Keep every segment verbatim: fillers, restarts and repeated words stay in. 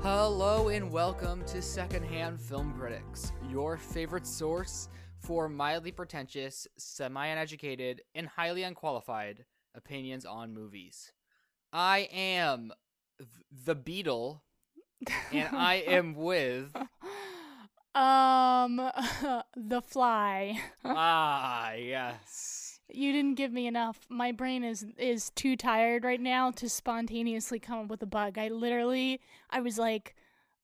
Hello and welcome to Secondhand Film Critics, your favorite source for mildly pretentious, semi-uneducated, and highly unqualified opinions on movies. I am th- the Beetle, and I am with... Um, The Fly. ah, yes. You didn't give me enough. My brain is is too tired right now to spontaneously come up with a bug. I literally, I was like,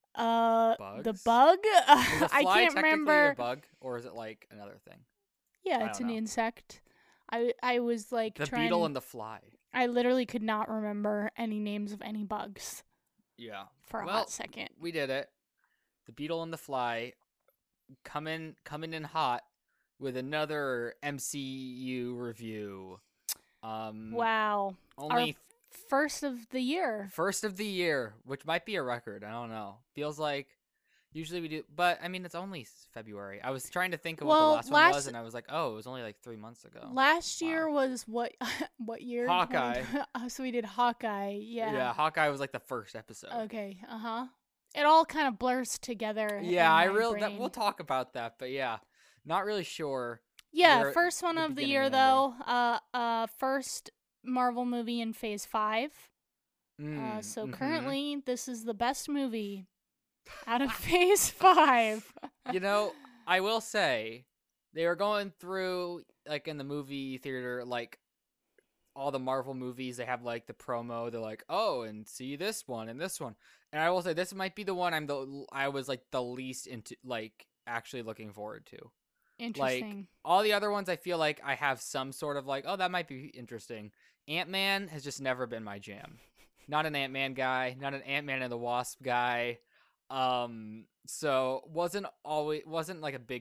uh, Bugs? the bug? Is a I fly can't technically remember. a bug, or is it like another thing? Yeah, I it's don't an know. insect. I I was like The trying. Beetle and the Fly. I literally could not remember any names of any bugs Yeah. for a well, hot second. we did it. The Beetle and the Fly coming coming in hot with another M C U review. Um Wow. only Our first of the year. first of the year, which might be a record. I don't know. Feels like usually we do, but I mean it's only February. I was trying to think of Well, what the last, last- one was, and I was like, oh, it was only like three months ago. Last Wow. year was what? What year? Hawkeye. twenty so we did Hawkeye. Yeah. Yeah, Hawkeye was like the first episode. Okay. Uh huh. It all kind of blurs together. Yeah, in I my really that, brain. we'll talk about that, but yeah, not really sure. Yeah, where first one the of the beginning year and though. Uh, uh, first Marvel movie in Phase Five. ending. Uh, Mm, so mhm. currently this is the best movie out of Phase Five. You know, I will say they were going through like in the movie theater, like all the Marvel movies. They have like the promo. They're like, oh, and see this one and this one. And I will say this might be the one I'm the I was like the least into, like actually looking forward to. Interesting. All the other ones, I feel like I have some sort of like, oh, that might be interesting. Ant-Man has just never been my jam. Not an Ant-Man guy. Not an Ant-Man and the Wasp guy. Um, so wasn't always wasn't like a big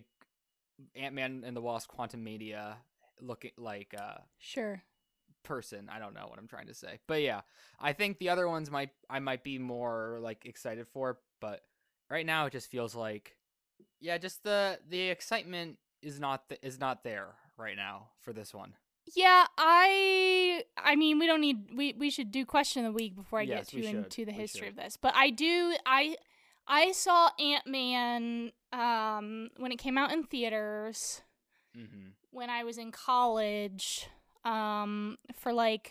Ant-Man and the Wasp Quantumania looking like uh Sure. person. I don't know what I'm trying to say, but yeah, I think the other ones might I might be more like excited for, but right now it just feels like, yeah, just the the excitement is not th- is not there right now for this one. Yeah, I I mean we don't need we, we should do question of the week before I Yes, get we too should. into the We history should. of this. But I do I I saw Ant-Man um when it came out in theaters Mm-hmm. when I was in college um for like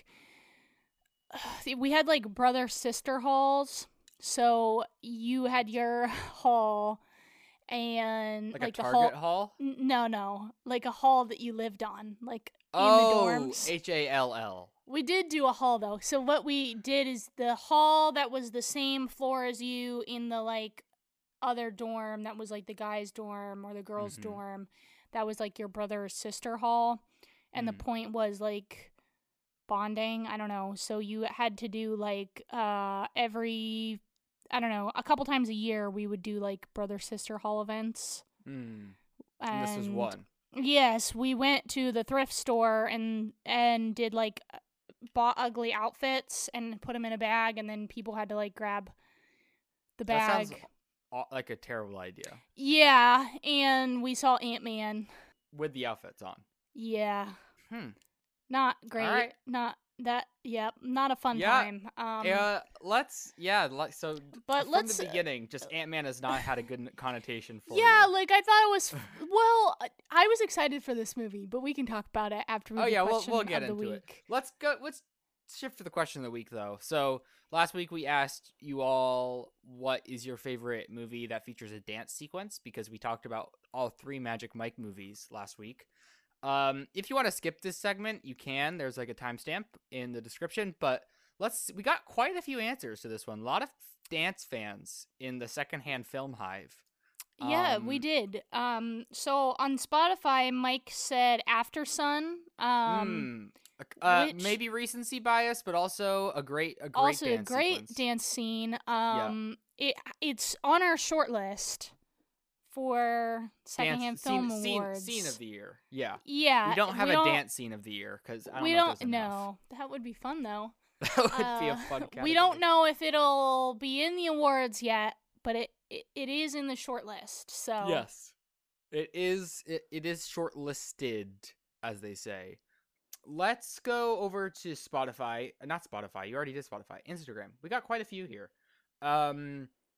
we had like brother sister halls. So you had your hall and Like, like a the Target hall hall. N- no, no, like a hall that you lived on, like in Oh, the dorms. H A L L. We did do a hall though. So what we did is the hall that was the same floor as you in the like other dorm that was like the guys' dorm or the girls' Mhm. dorm. That was like your brother or sister hall. And Mm. the point was like bonding. I don't know. So you had to do like uh every I don't know, a couple times a year we would do like brother sister hall events. Mm. And, And this was one. Yes, we went to the thrift store and and did like bought ugly outfits and put them in a bag, and then people had to like grab the That bag. sounds aw- like a terrible idea. Yeah, and we saw Ant-Man. With the outfits on. Yeah, Hmm. not great. right. Not that. Yep, not a fun Yeah, time. Um, Uh, let's yeah. Let, so, but from let's. the beginning, just Ant-Man has not had a good n- connotation for Yeah, you. like I thought it was. Well, I was excited for this movie, but we can talk about it after we Oh do yeah, we'll question we'll get of the into week. it. Let's go. Let's shift to the question of the week, though. So last week we asked you all what is your favorite movie that features a dance sequence, because we talked about all three Magic Mike movies last week. Um, if you want to skip this segment, you can. There's like a timestamp in the description, but let's. We got quite a few answers to this one. A lot of dance fans in the Secondhand Film Hive. Yeah, we Um, did. Um, so on Spotify, Mike said After Sun. Um, Hmm. Uh, which- maybe recency bias, but also a great, a great also a dance great sequence. dance scene. Um, it it's on our short list for Secondhand Dance Film scene, scene, Awards. scene of the year. Yeah, Yeah, we don't have we a don't, dance scene of the year because I don't we know. don't if there's enough. know. That would be fun though. That would be a Uh, fun. Category. we don't know if it'll be in the awards yet, but it it, it is in the short list. So Yes, it is. It, it is shortlisted, as they say. Let's go over to Spotify. uh, Not Spotify. You already did Spotify. Instagram. We got quite a few here. Um,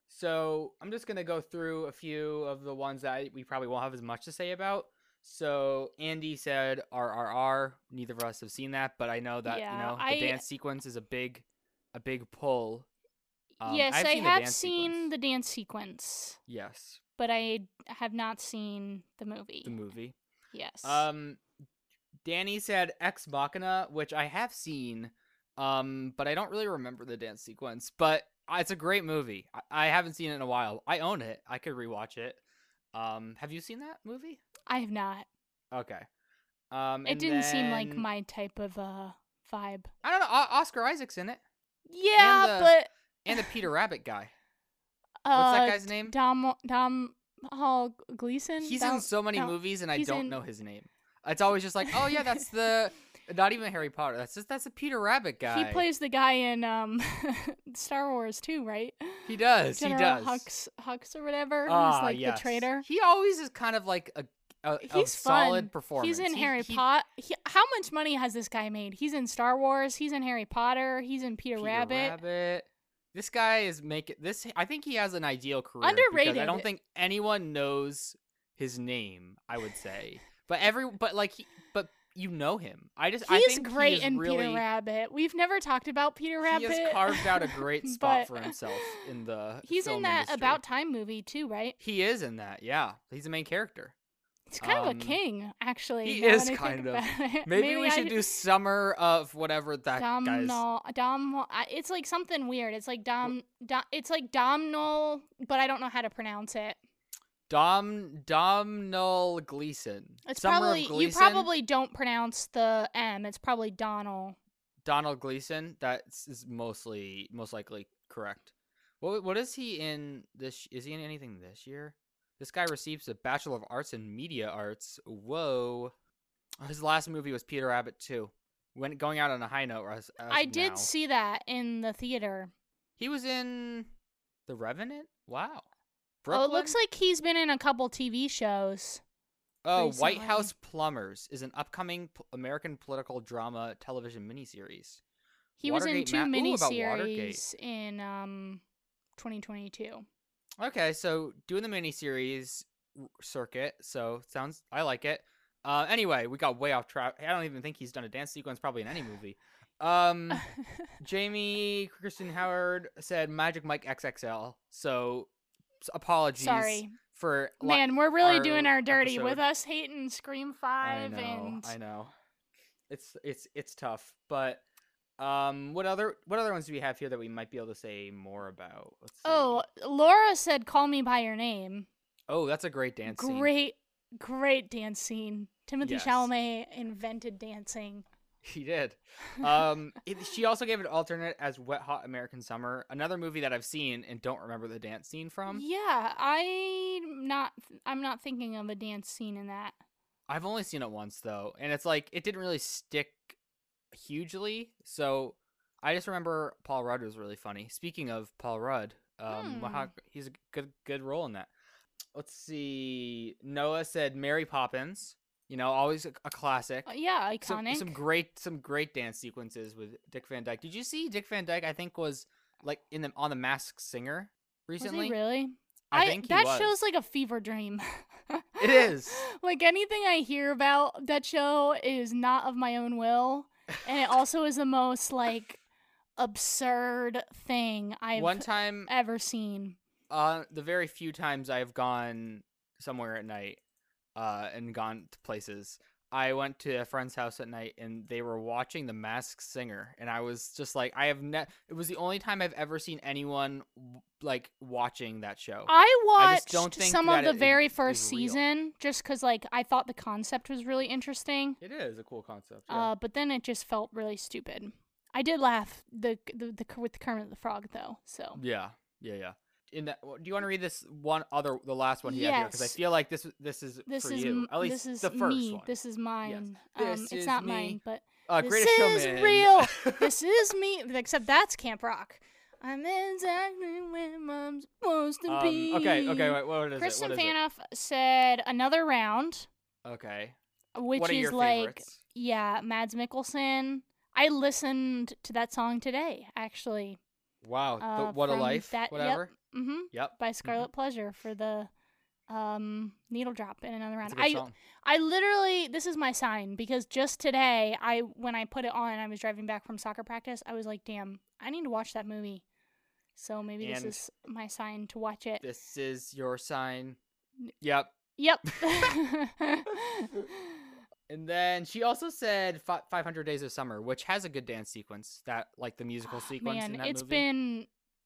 So I'm just gonna go through a few of the ones that we probably won't have as much to say about. So Andy said R R R. Neither of us have seen that, but I know that Yeah, you know the I- dance sequence is a big, a big pull. Um, yes, I've I seen the have dance seen sequence. the dance sequence, Yes, but I have not seen the movie. the movie. Yes. Um, Danny said Ex Machina, which I have seen, um, but I don't really remember the dance sequence. But it's a great movie. I, I haven't seen it in a while. I own it. I could rewatch it. Um, have you seen that movie? I have not. Okay. Um, It and didn't seem like then- my type of uh vibe. I don't know. O- Oscar Isaac's in it, Yeah, the- but and the Peter Rabbit guy. uh, What's that guy's name? Dom Dom Hall Gleason. He's Dom- in so many Dom- movies, and I he's don't in- know his name. It's always just like, oh yeah, that's the not even Harry Potter. That's just that's a Peter Rabbit guy. He plays the guy in um Star Wars too, right? He does. General he does. Hux Hux or whatever. Ah, He's like yes. the traitor. He always is kind of like a, a, a He's fun. solid performance. He's in He- Harry he- Potter. How much money has this guy made? He's in Star Wars. He's in Harry Potter. He's in Peter, Peter Rabbit. Rabbit. This guy is making this. I think he has an ideal career. because Underrated. I don't think anyone knows his name. I would say, but every but like he, but you know him. I just I He's think great he is in really, Peter Rabbit. We've never talked about Peter Rabbit. He has carved out a great spot but for himself in the. He's film in that industry. About Time movie too, right? He is in that. Yeah, he's the main character. He's kind of Um, a king, actually. he now is that I kind think of. about it. Maybe, we I should do summer of whatever that Dom guy's. no, Dom. I- It's like something weird. It's like Dom. Dom it's like Domhnall, but I don't know how to pronounce it. Dom Domhnall Gleeson. It's Summer probably of Gleeson, you probably don't pronounce the M. It's probably Donald. Donald Gleeson. That is mostly most likely correct. What what is he in this? Is he in anything this year? This guy receives a Bachelor of Arts in Media Arts. Whoa. His last movie was Peter Rabbit two. Went going out on a high note. As, as I did now. see that in the theater. He was in The Revenant. Wow. Oh, Brooklyn? it looks like he's been in a couple T V shows. Oh, recently. White House Plumbers is an upcoming p- American political drama television miniseries. He was in Watergate two Ma- Ooh, about Watergate. miniseries in um twenty twenty-two. Okay, so doing the miniseries r- circuit, so sounds I like it. Uh, anyway, we got way off track. I don't even think he's done a dance sequence probably in any movie. Um, Jamie Kristen Howard said Magic Mike X X L. So s- apologies Sorry. for li- Man, we're really our doing our dirty episode. with us hating Scream I five know, and I know. It's it's it's tough, but um, what other what other ones do we have here that we might be able to say more about? Let's see. Oh, Laura said call me by your name. oh, that's a great dance scene. Great great dance scene. Timothy Yes. Chalamet invented dancing. He did. Um, it, she also gave it an alternate as Wet Hot American Summer, another movie that I've seen and don't remember the dance scene from. Yeah, I'm not I'm not thinking of a dance scene in that. I've only seen it once though, and it's like it didn't really stick hugely. So I just remember Paul Rudd was really funny. Speaking of Paul Rudd, um, Hmm. how- he's a good good role in that. Let's see. Noah said Mary Poppins. You know, always a, a classic. Uh, yeah, Some, iconic. some great some great dance sequences with Dick Van Dyke. Did you see Dick Van Dyke? I think was like in the on the Masked Singer Was recently. he really? I think he that was. show's like a fever dream. It is. Like anything I hear about that show is not of my own will, and it also is the most like absurd thing I've One time, ever seen. uh, the very few times I've gone somewhere at night, uh, and gone to places, I went to a friend's house at night and they were watching The Masked Singer, and I was just like, I have ne- it was the only time I've ever seen anyone w- like watching that show. I I watched just don't think some that of the it- very it first is real. season just because like I thought the concept was really interesting. It is a cool concept. Yeah. Uh, but then it just felt really stupid. I did laugh the the, the with Kermit the Frog though. So yeah, yeah, yeah. In that, do you want to read this one other, the last one he had here? Because I Yes. feel like this this is this for is you. m- At least this is the first me. one. This is mine. This um, is it's not me. mine, but uh, this Greatest is Showman. real. This is me. Except that's Camp Rock. I'm exactly where I'm supposed to um, be. okay, okay. Wait, what is Kristen it? What is Fanoff said another round, it? Okay. which what are is your like favorites? yeah, Mads Mikkelsen. I listened to that song today, actually. Wow. Uh, the, what a from life. that, Whatever. Yep. Mm-hmm. Yep. By Scarlet Pleasure for the um, Needle Drop in Another Round. It's a good I song. I literally, this is my sign, because just today, I when I put it on, I was driving back from soccer practice. I was like, damn, I need to watch that movie. So maybe And this is my sign to watch it. This is your sign. Yep. Yep. And then she also said fi- five hundred Days of Summer, which has a good dance sequence, that like the musical sequence Man, in that it's movie. been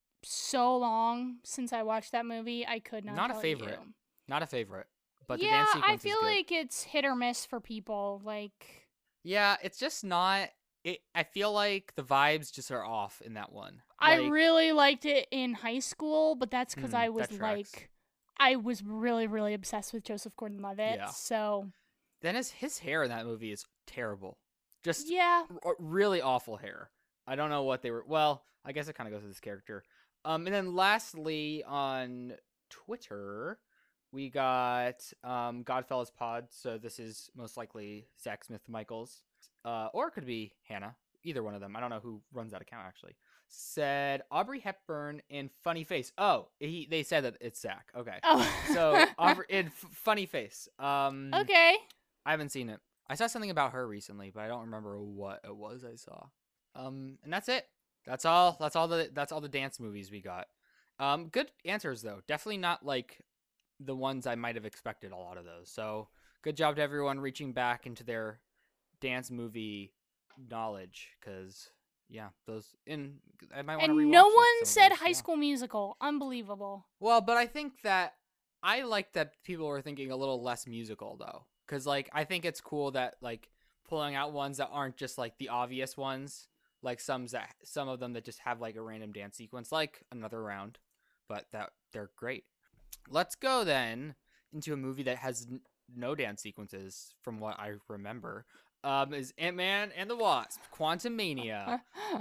so long since I watched that movie. I could not. Not a tell favorite. You. Not a favorite. But yeah, the dance sequence I feel is good. like it's hit or miss for people. Like, Yeah, it's just not. It. I feel like the vibes just are off in that one. I Like, really liked it in high school, but that's because Mm, I was that tracks. like, I was really, really obsessed with Joseph Gordon-Levitt. Yeah. So then his his hair in that movie is terrible. Just yeah, r- really awful hair. I don't know what they were. Well, I guess it kind of goes with this character. Um, and then lastly on Twitter, we got um Godfellas Pod. So this is most likely Zach Smith Michaels, uh, or it could be Hannah. Either one of them. I don't know who runs that account actually. Said Audrey Hepburn in Funny Face. Oh, he they said that it's Zach. Okay. oh, So Audrey in F- Funny Face. Um, okay. I haven't seen it. I saw something about her recently, but I don't remember what it was I saw. Um, and that's it. That's all. That's all the. That's all the dance movies we got. Um, good answers though. Definitely not like the ones I might have expected. A lot of those. So good job to everyone reaching back into their dance movie knowledge. Because yeah, those in. I might want to rewatch. And no some one of said those, High yeah. School Musical. Unbelievable. Well, but I think that I like that people were thinking a little less musical though, because like I think it's cool that like pulling out ones that aren't just like the obvious ones, like some that some of them that just have like a random dance sequence, like Another Round, but that they're great. Let's go then into a movie that has n- no dance sequences, from what I remember. Um, is Ant-Man and the Wasp: Quantumania.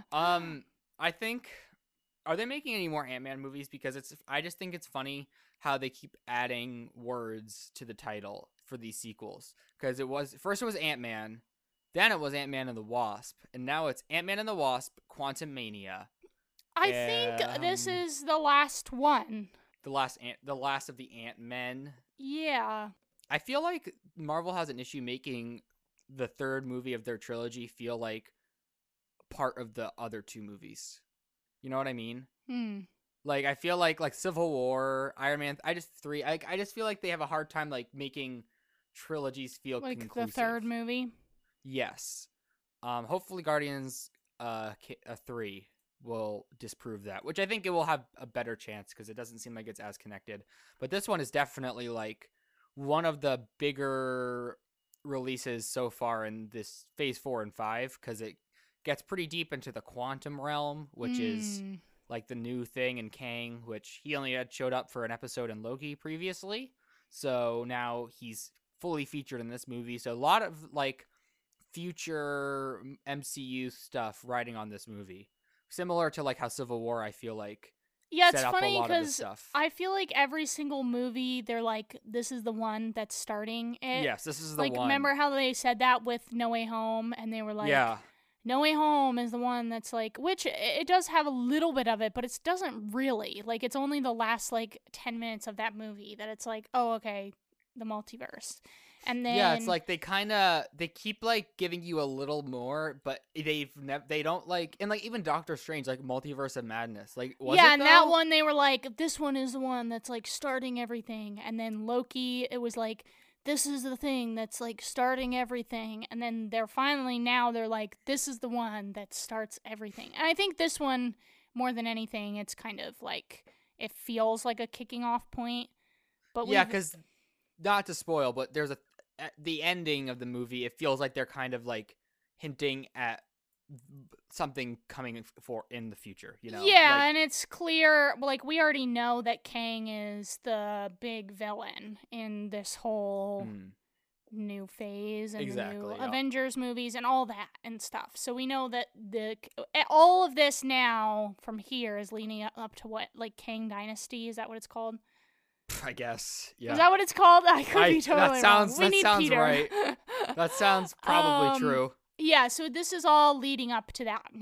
Um, I think, are they making any more Ant-Man movies? Because it's, I just think it's funny how they keep adding words to the title for these sequels. Because it was, first it was Ant-Man, then it was Ant-Man and the Wasp, and now it's Ant-Man and the Wasp: Quantumania. I think this Um, is the last one. The last Ant, the last of the Ant-Men. Yeah. I feel like Marvel has an issue making the third movie of their trilogy feel like part of the other two movies. You know what I mean? Hmm. Like I feel like like Civil War, Iron Man, I just three. I I just feel like they have a hard time like making trilogies feel Like conclusive. the third movie. Yes. Um. Hopefully, Guardians uh, K- uh three will disprove that, which I think it will have a better chance because it doesn't seem like it's as connected. But this one is definitely like one of the bigger releases so far in this phase four and five, because it gets pretty deep into the quantum realm, which is Hmm. like the new thing in Kang, which he only had showed up for an episode in Loki previously. So now he's fully featured in this movie. So a lot of like future M C U stuff riding on this movie. Similar to like how Civil War, I feel like, Yeah, set it's up a funny lot of this because stuff. I feel like every single movie, they're like, this is the one that's starting it. Yes, this is the like, one. remember how they said that with No Way Home? And they were like, yeah. No Way Home is the one that's like, which it it does have a little bit of it, but it doesn't really. Like, it's only the last, like, ten minutes of that movie that it's like, oh, okay, the multiverse. And then. Yeah, it's like they kind of they keep like giving you a little more, but they've never they don't like, and like even Doctor Strange, like Multiverse of Madness, like was yeah, it and that though? one they were like, this one is the one that's like starting everything. And then Loki, it was like, this is the thing that's like starting everything. And then they're finally now they're like, this is the one that starts everything. And I think this one, more than anything, it's kind of like it feels like a kicking off point. But Yeah, we've- because not to spoil, but there's a at the ending of the movie, it feels like they're kind of like hinting at something coming for in the future, you know? yeah, Like, and it's clear, like, we already know that Kang is the big villain in this whole mm, new phase and the Exactly, new yeah. Avengers movies and all that and stuff. So we know that the all of this now from here is leading up to what, like, Kang Dynasty, is that what it's called? I guess. Yeah. Is that what it's called? I could I- be totally that sounds- wrong. We that need sounds Peter. right. That sounds probably Um, true. Yeah, so this is all leading up to that now.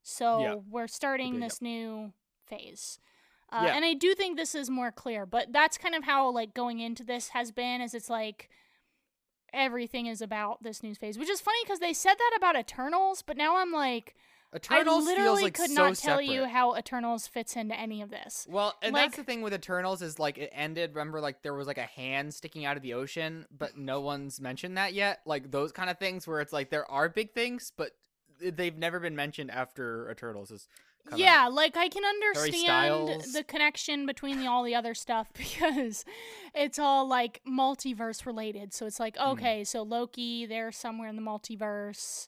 So Yeah. we're starting Big this new phase. Uh, Yeah. And I do think this is more clear, but that's kind of how like going into this has been, is it's like everything is about this new phase, which is funny because they said that about Eternals, but now I'm like, Eternals I literally feels like could so not tell separate. you how Eternals fits into any of this. Well, and Like- that's the thing with Eternals is like it ended. Remember, like there was like a hand sticking out of the ocean, but no one's mentioned that yet. Like those kind of things where it's like there are big things, but they've never been mentioned after Eternals. Is come out. Yeah, like I can understand Styles. the connection between the, all the other stuff because it's all like multiverse related. So it's like, okay, so Loki, they're somewhere in the multiverse,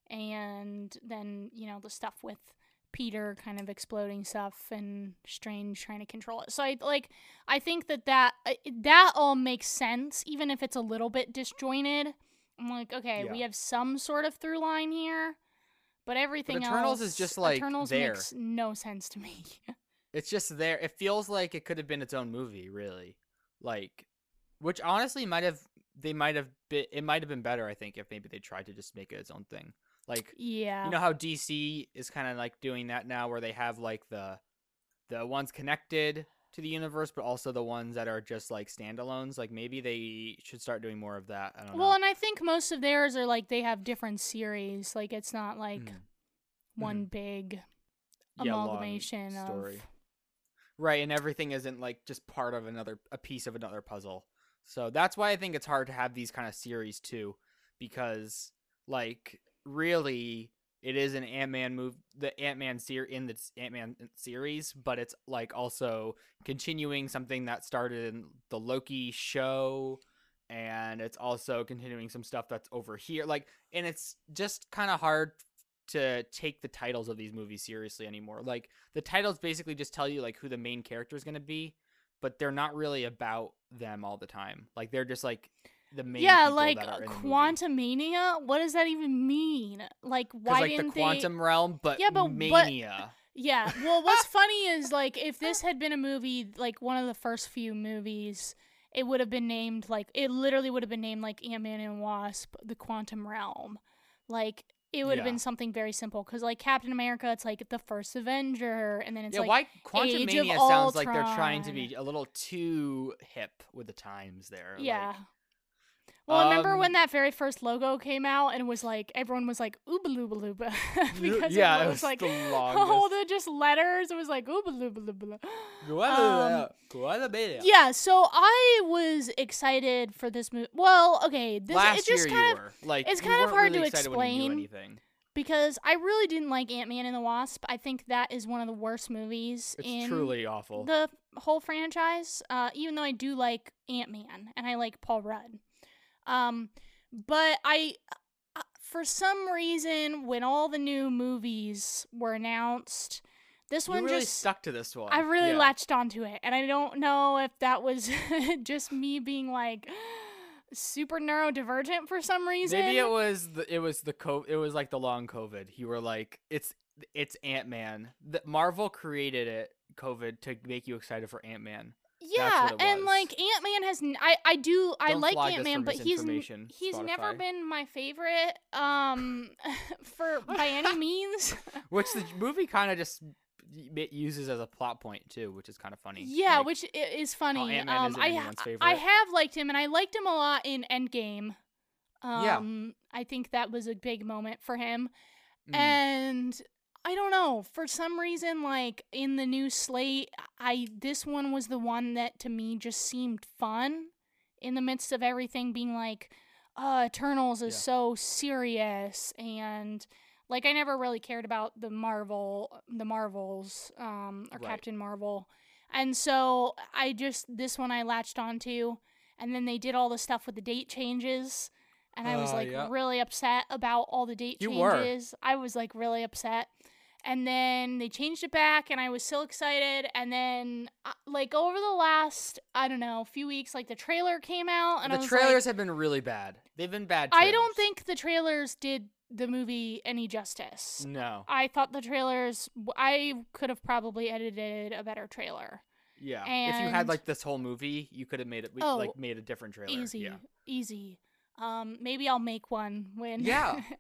and then, you know, the stuff with Peter kind of exploding stuff and Strange trying to control it. So I like I think that that uh, that all makes sense, even if it's a little bit disjointed. I'm like, okay, Yeah. we have some sort of through line here. But everything But Eternals else is just, like, Eternals there. makes no sense to me. It's just there. It feels like it could have been its own movie, really. Like, which honestly might have they might have been. It might have been better, I think, if maybe they tried to just make it its own thing. Like, Yeah. you know how D C is kind of like doing that now, where they have like the the ones connected to the universe, but also the ones that are just like standalones. Like maybe they should start doing more of that. I don't well, know. and I think most of theirs are like they have different series. Like it's not like Mhm. one big Yeah, long amalgamation story. of Right, and everything isn't like just part of another a piece of another puzzle. So that's why I think it's hard to have these kind of series too, because like really it is an Ant-Man move, the Ant-Man ser- in the Ant-Man series, but it's like also continuing something that started in the Loki show, and it's also continuing some stuff that's over here. Like, and it's just kind of hard to take the titles of these movies seriously anymore. Like the titles basically just tell you like who the main character is going to be, but they're not really about them all the time. Like they're just like the main yeah, people like that are in the movie. Quantumania. What does that even mean? Like why like didn't the quantum they? realm, but Yeah, but what- mania. Yeah. Well, what's funny is like if this had been a movie, like one of the first few movies, it would have been named like it literally would have been named like Ant-Man and Wasp: The Quantum Realm. Like it would have Yeah. been something very simple because like Captain America, it's like the first Avenger, and then it's Yeah, like why Quantum Age of Mania sounds like they're trying to Ultron. be a little too hip with the times there. yeah. Like, Well, remember when um, that very first logo came out and it was like everyone was like ooba looba looba because yeah, it it was was like the all longest. the just letters. It was like ooba looba looba. Quantum- Quantum Mania. Yeah, so I was excited for this movie. Well, okay, this Last it just year kind you of were like it's you kind of weren't hard really to excited when you knew explain. anything. because I really didn't like Ant-Man and the Wasp. I think that is one of the worst movies It's in truly awful. the whole franchise. Uh, even though I do like Ant-Man and I like Paul Rudd. Um, but I, uh, for some reason, when all the new movies were announced, this you one really just stuck to this one. I really yeah. latched onto it, and I don't know if that was just me being like super neurodivergent for some reason. Maybe it was the it was the co- it was like the long COVID. You were like it's it's Ant-Man. The Marvel created it COVID to make you excited for Ant-Man. Yeah, what it and was. like Ant-Man has n- I I do I Don't like flag us Ant-Man, for but he's n- misinformation, he's never Spotify. been my favorite um for by any means. Which the movie kind of just it uses as a plot point too, which is kind of funny. Yeah, Like, which i- is funny. Ant-Man Um isn't I anyone's ha- favorite. I have liked him and I liked him a lot in Endgame. Yeah. Um I think that was a big moment for him. mm, And I don't know, for some reason like in the new slate, I this one was the one that to me just seemed fun in the midst of everything being like uh Eternals is Yeah. so serious, and like I never really cared about the Marvel the Marvels um or Right. Captain Marvel. And so I just this one I latched onto, and then they did all the stuff with the date changes. And I was Uh, like yeah. really upset about all the date You were. changes. I was like really upset. And then they changed it back, and I was so excited. And then, uh, like over the last, I don't know, few weeks, like the trailer came out, and I the was trailers like, have been really bad. They've been bad. I Trailers. don't think the trailers did the movie any justice. No. I thought the trailers, I could have probably edited a better trailer. Yeah. If you had And- like this whole movie, you could have made it Oh, like made a different trailer. Easy, Yeah. easy. Um, maybe I'll make one when Yeah.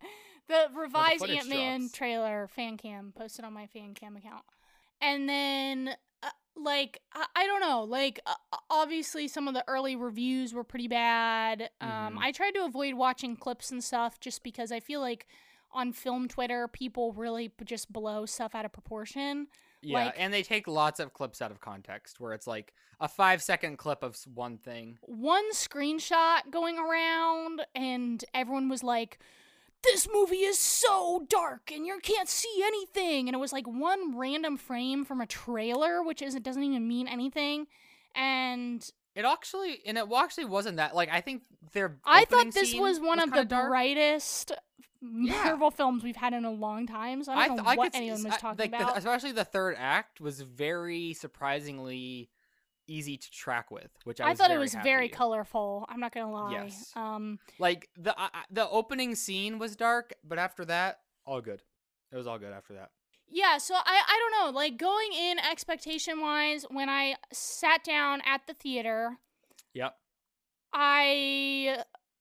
the revised footage Ant-Man drops. trailer fan cam posted on my fan cam account. And then, uh, like, I, I don't know. Like, uh, obviously some of the early reviews were pretty bad. Um, Mhm. I tried to avoid watching clips and stuff just because I feel like on film Twitter, people really b- just blow stuff out of proportion. Yeah, Like- and they take lots of clips out of context where it's like a five second clip of s- one thing. One screenshot going around, and everyone was like, this movie is so dark and you can't see anything. And it was like one random frame from a trailer, which isn't doesn't even mean anything. And It actually, and it actually wasn't that. Like, I think their I opening thought this scene was one of the kinda dark. brightest Yeah. Marvel films we've had in a long time. So I I don't th- know I what could see- anyone was I- talking like the- about. especially the third act was very surprisingly easy to track with, which I, I was thought it very was very happy. colorful. I'm not gonna lie. Yes. Um, Like the uh, the opening scene was dark, but after that, all good. It was all good after that. Yeah, so I, I don't know, like going in expectation wise, when I sat down at the theater, Yep. I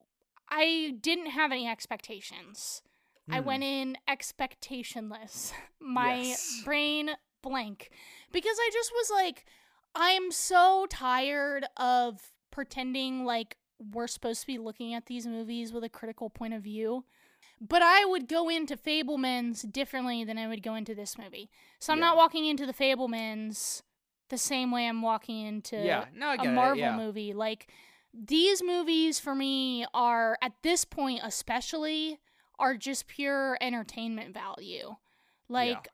I didn't have any expectations. I Hmm. went in expectationless. My Yes. brain blank. Because I just was like, I'm so tired of pretending like we're supposed to be looking at these movies with a critical point of view. But I would go into Fablemans differently than I would go into this movie. So I'm Yeah. not walking into the Fablemans the same way I'm walking into Yeah. No, I a get Marvel it. Yeah. movie. Like, these movies for me are, at this point especially, are just pure entertainment value. Like,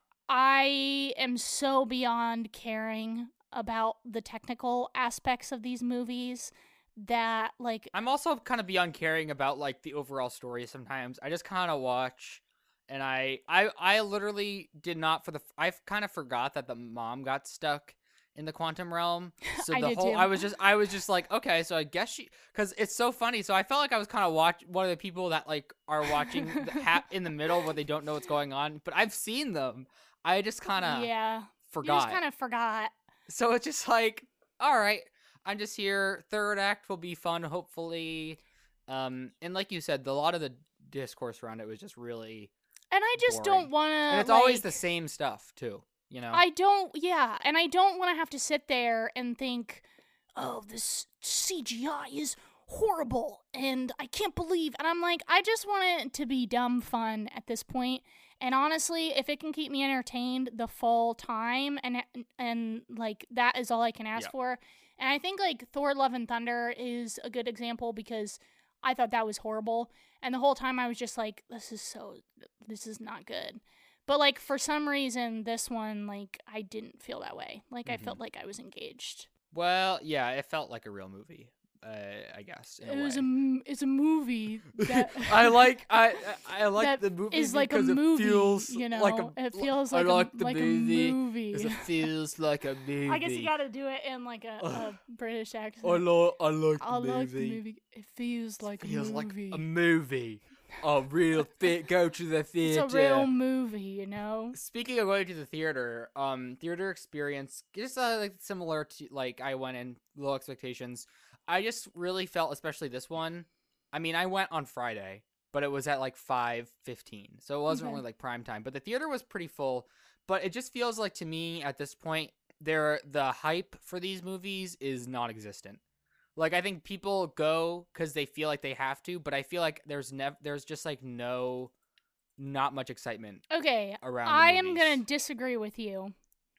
I am so beyond caring about the technical aspects of these movies that, like, I'm also kind of beyond caring about like the overall story sometimes. I just kind of watch and I I I literally did not for the I kind of forgot that the mom got stuck in the quantum realm. So I the did whole too. I was just I was just like, okay, so I guess she cuz it's so funny. So I felt like I was kind of watch one of the people that like are watching the ha- in the middle where they don't know what's going on, but I've seen them. I just kind of yeah, forgot. you just kind of forgot. So it's just like, all right, I'm just here. Third act will be fun, hopefully. Um, and like you said, the, a lot of the discourse around it was just really, And I just boring. don't want to. and it's like, always the same stuff too. You know, I don't, yeah, and I don't want to have to sit there and think, oh, this C G I is horrible, and I can't believe, and I'm like, I just want it to be dumb fun at this point, and honestly, if it can keep me entertained the full time, and, and, like, that is all I can ask Yeah. for, and I think, like, Thor Love and Thunder is a good example, because I thought that was horrible, and the whole time I was just like, this is so, this is not good. But, like, for some reason, this one, like, I didn't feel that way. Like, I Mhm. felt like I was engaged. well, yeah, it felt like a real movie. Uh, I guess in It a was way. a, m- it's a movie that I like I I like that the movie is like a because movie, it feels you know? like a it feels I like, like a, the like movie. a movie. 'cause it feels like a movie. I guess you gotta do it in, like, a, a British accent. I like I like the I movie. like the movie. It feels like feels a movie. like a movie. A real fit. Go to the It's theater. a real movie, you know? Speaking of going to the theater, um, theater experience just uh, like similar to like I went in low expectations. I just really felt, especially this one. I mean, I went on Friday, but it was at like five fifteen, so it wasn't Okay. really like prime time. But the theater was pretty full. But it just feels like to me at this point, there the hype for these movies is non-existent. Like I think people go because they feel like they have to, but I feel like there's never there's just like no, not much excitement Okay, around. the I am movies. gonna disagree with you.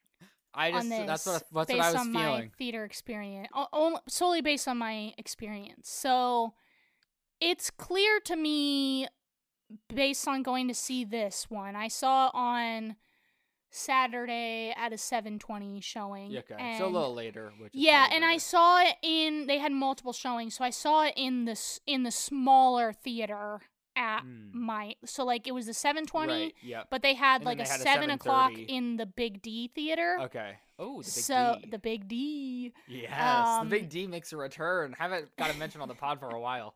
I just on this that's what that's based what I was on my feeling. theater experience, o- only, solely based on my experience. So it's clear to me, based on going to see this one, I saw on Saturday at a seven twenty showing. Yeah, okay, and so a little later. Which is yeah, probably and I better. saw it in. They had multiple showings, so I saw it in the s- in the smaller theater at Mm. my. So like it was the seven twenty. Right. Yep. But they had And like then a they had a seven o'clock seven thirty. in the Big D theater. Okay. Oh, the big so D. the Big D. Yes, um, the big D makes a return. Haven't got to mention on the pod for a while.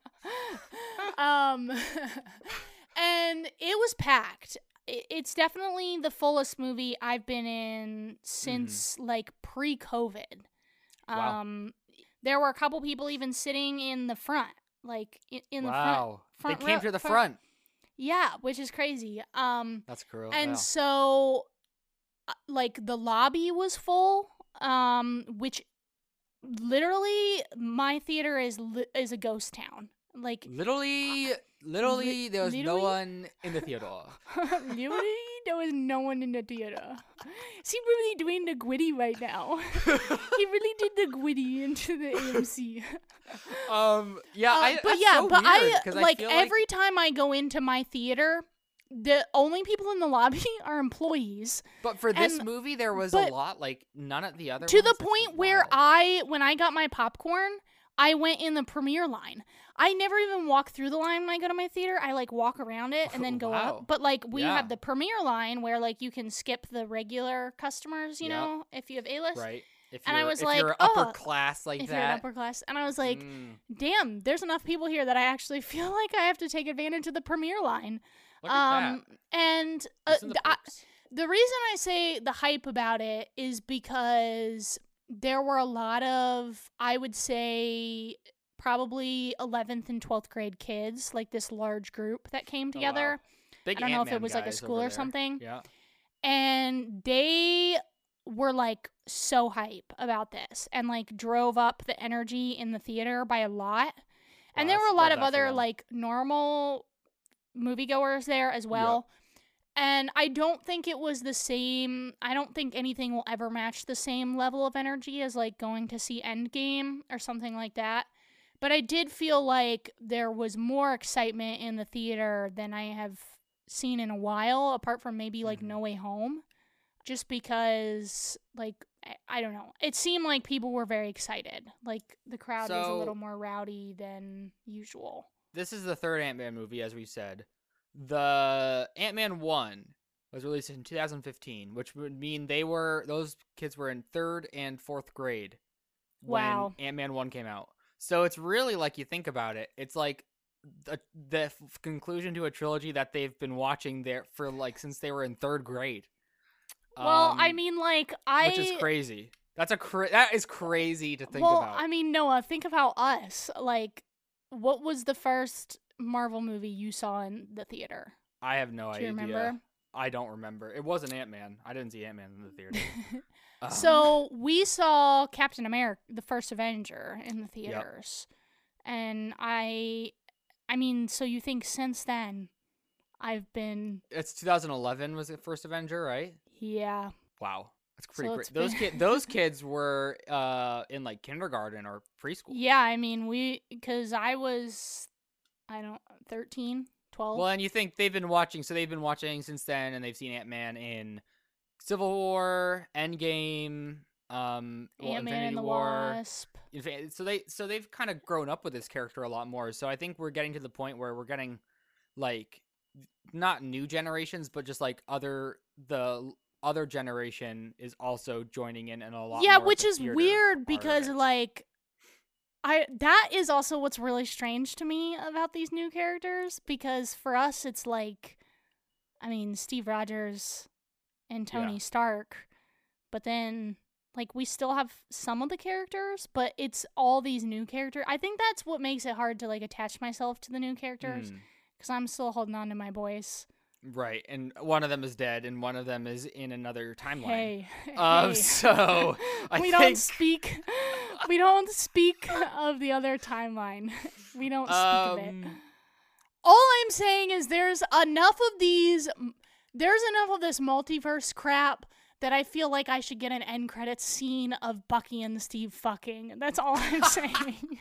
um, and it was packed. I- It's definitely the fullest movie I've been in since like pre-COVID. Wow. Um, there were a couple people even sitting in the front, like in, in the front. Wow. front they came row- to the front- front. Yeah, which is crazy. Um, That's cruel. and Yeah. so, uh, like, the lobby was full, um, which literally my theater is li- is a ghost town. Like, Literally, literally, li- there was no literally? one in the theater. literally, there was no one in the theater. Is he really doing the gwitty right now? He really did the gwitty into the A M C. um, yeah, Uh, I, but that's yeah, so but weird, I 'cause like feel every time I go into my theater, the only people in the lobby are employees. But for this and- movie, there was but a lot, like, none of the other To ones. the That's point where wild. I, when I got my popcorn, I went in the premiere line. I never even walk through the line when I go to my theater. I like walk around it and then go Wow. up. But like we Yeah. have the premiere line where like you can skip the regular customers, you Yeah. know, if you have A-list. Right. If And I you're, was if like, you're upper oh, class like If that. you're an upper class. And I was like, Mm, damn, there's enough people here that I actually feel like I have to take advantage of the premiere line. look at um and that. uh, These are the th- I- perks. the reason I say the hype about it is because there were a lot of, I would say, probably eleventh and twelfth grade kids, like this large group that came Oh, wow. together. Big I don't know if it Ant-Man was like a guys school over or there. something. Yeah. And they were like so hype about this and like drove up the energy in the theater by a lot. And Wow, there were a that's- lot love of that for other them. like normal moviegoers there as well. And I don't think it was the same. I don't think anything will ever match the same level of energy as like going to see Endgame or something like that. But I did feel like there was more excitement in the theater than I have seen in a while, apart from maybe like Mhm. No Way Home. Just because, like, I, I don't know. It seemed like people were very excited. Like, the crowd was a So- little more rowdy than usual. This is the third Ant-Man movie, as we said. The Ant-Man one was released in two thousand fifteen, which would mean they were those kids were in third and fourth grade when Wow. Ant-Man one came out. So it's really like you think about it. It's like the, the f- conclusion to a trilogy that they've been watching there for like since they were in third grade. Well, I Um, mean, like, I. which is crazy. That's a cra- that is crazy to think well, about. I mean, Noah, think about us. Like, what was the first Marvel movie you saw in the theater? I have no Do you idea. remember? I don't remember. It wasn't Ant-Man. I didn't see Ant-Man in the theater. Um, So we saw Captain America, the first Avenger, in the theaters, and I, I mean, so you think since then, I've been, it's two thousand eleven was it first Avenger, right? yeah, Wow. That's pretty So great. it's Those been- kid those kids were uh in like kindergarten or preschool. yeah. I mean, we, because I was, I don't, thirteen, twelve. Well, and you think they've been watching so they've been watching since then and they've seen Ant-Man in Civil War, Endgame, um well, Ant-Man Infinity and the War. Wasp. Infi- So they so they've kind of grown up with this character a lot more. So I think we're getting to the point where we're getting like not new generations, but just like other the other generation is also joining in and a lot. Yeah, more of which the is theater weird part of because it. like I that is also what's really strange to me about these new characters because for us it's like I mean Steve Rogers and Tony Yeah. Stark, but then like we still have some of the characters, but it's all these new characters. I think that's what makes it hard to like attach myself to the new characters Mm, because I'm still holding on to my boys. right, and one of them is dead, and one of them is in another timeline. Hey, Um, hey. so I we think don't speak. We don't speak of the other timeline. We don't speak of it. um, All I'm saying is there's enough of these. There's enough of this multiverse crap that I feel like I should get an end credits scene of Bucky and Steve fucking. That's all I'm saying.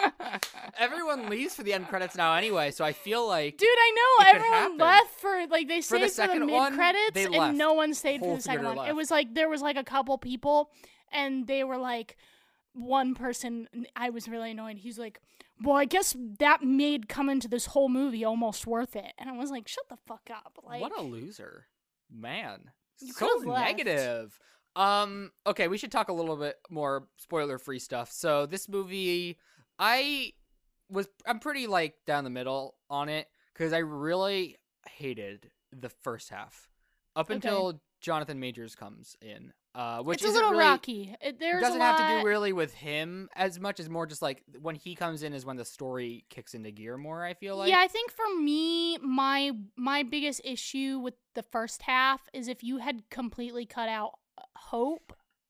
everyone leaves for the end credits now anyway, so I feel like Dude, I know It could everyone happen. left for like they For the stayed for the, second one, mid credits they and left. no one stayed Whole for the second theater one. It left. was like there was like a couple people and they were like one person I was really annoyed. He's like, "Well, I guess that made coming to this whole movie almost worth it." And I was like, "Shut the fuck up." Like what a loser, man. You So could've left. negative. Um. Okay, we should talk a little bit more spoiler-free stuff. So this movie, I was I'm pretty like down the middle on it because I really hated the first half up Okay. until Jonathan Majors comes in. uh, which it's a isn't little really, rocky. It, there's it doesn't a lot... have to do really with him as much as more just like when he comes in is when the story kicks into gear more, I feel like. Yeah, I think for me, my my biggest issue with the first half is if you had completely cut out Hope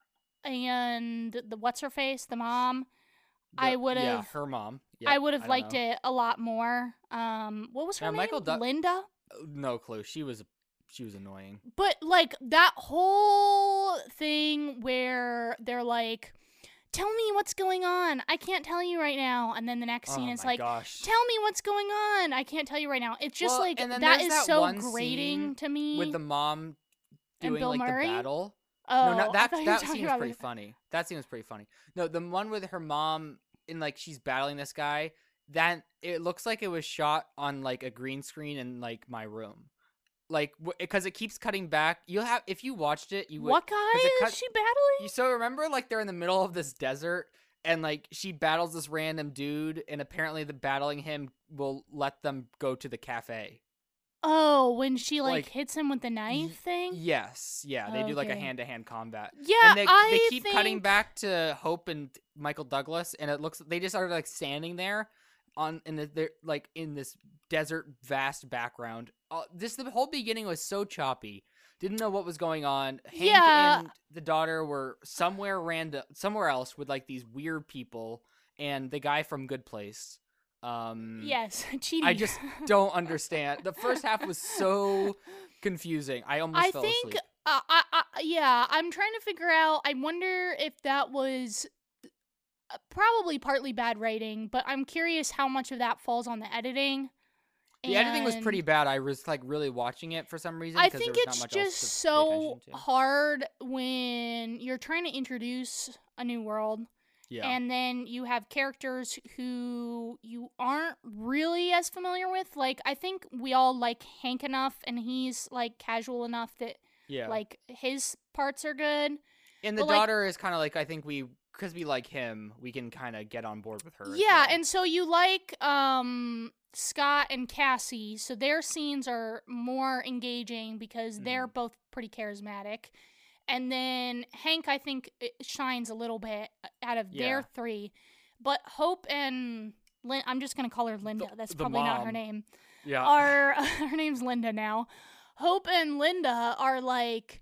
and the what's her face, the mom, The- I would have Yeah, her mom. Yep, I would have don't liked know. it a lot more. Um, what was her Yeah, name? Michael Doug- Linda. No clue. She was she was annoying. But like that whole thing where they're like, "Tell me what's going on. I can't tell you right now." And then the next scene oh is my like, gosh. "Tell me what's going on. I can't tell you right now." It's just Well, like and then that there's is that so one grating scene to me. with the mom And doing Bill like Murray? the battle. oh, no, not I that thought you were that talking scene was about pretty the- funny. That scene was pretty funny. No, the one with her mom and like she's battling this guy, that it looks like it was shot on like a green screen in like my room. Like because it keeps cutting back. You'll have if you watched it, you would What guy it is cut- she battling? You so remember like they're in the middle of this desert and like she battles this random dude and apparently the battling him will let them go to the cafe. Oh, when she like, Like, hits him with the knife thing? Yes, yeah, they do like a Okay. hand-to-hand combat. Yeah, and they I they keep cutting think- back to Hope and Michael Douglas and it looks they just are like standing there on in the they're like in this desert vast background. Uh, this the whole beginning was so choppy. Didn't know what was going on. Hank Yeah. and the daughter were somewhere random somewhere else with like these weird people and the guy from Good Place. Um Yes, cheating. I just don't understand. The first half was so confusing. I almost I fell think, asleep. uh, I, I, yeah, I'm trying to figure out. I wonder if that was uh, probably partly bad writing, but I'm curious how much of that falls on the editing. The editing was And pretty bad. I was like really watching it for some reason. I 'cause think there was it's not much just else to so pay attention to. hard when you're trying to introduce a new world. Yeah. And then you have characters who you aren't really as familiar with. Like, I think we all like Hank enough, and he's, like, casual enough that, yeah. like, his parts are good. and the but, like- daughter is kind of like I think we because we like him, we can kind of get on board with her. as Yeah, well. and so you like um, Scott and Cassie, so their scenes are more engaging because they're Mhm. both pretty charismatic. And then Hank, I think, it shines a little bit out of their Yeah. three. But Hope and Lin- I'm just going to call her Linda. The- That's the probably not her mom. name. yeah. Are her name's Linda now. Hope and Linda are like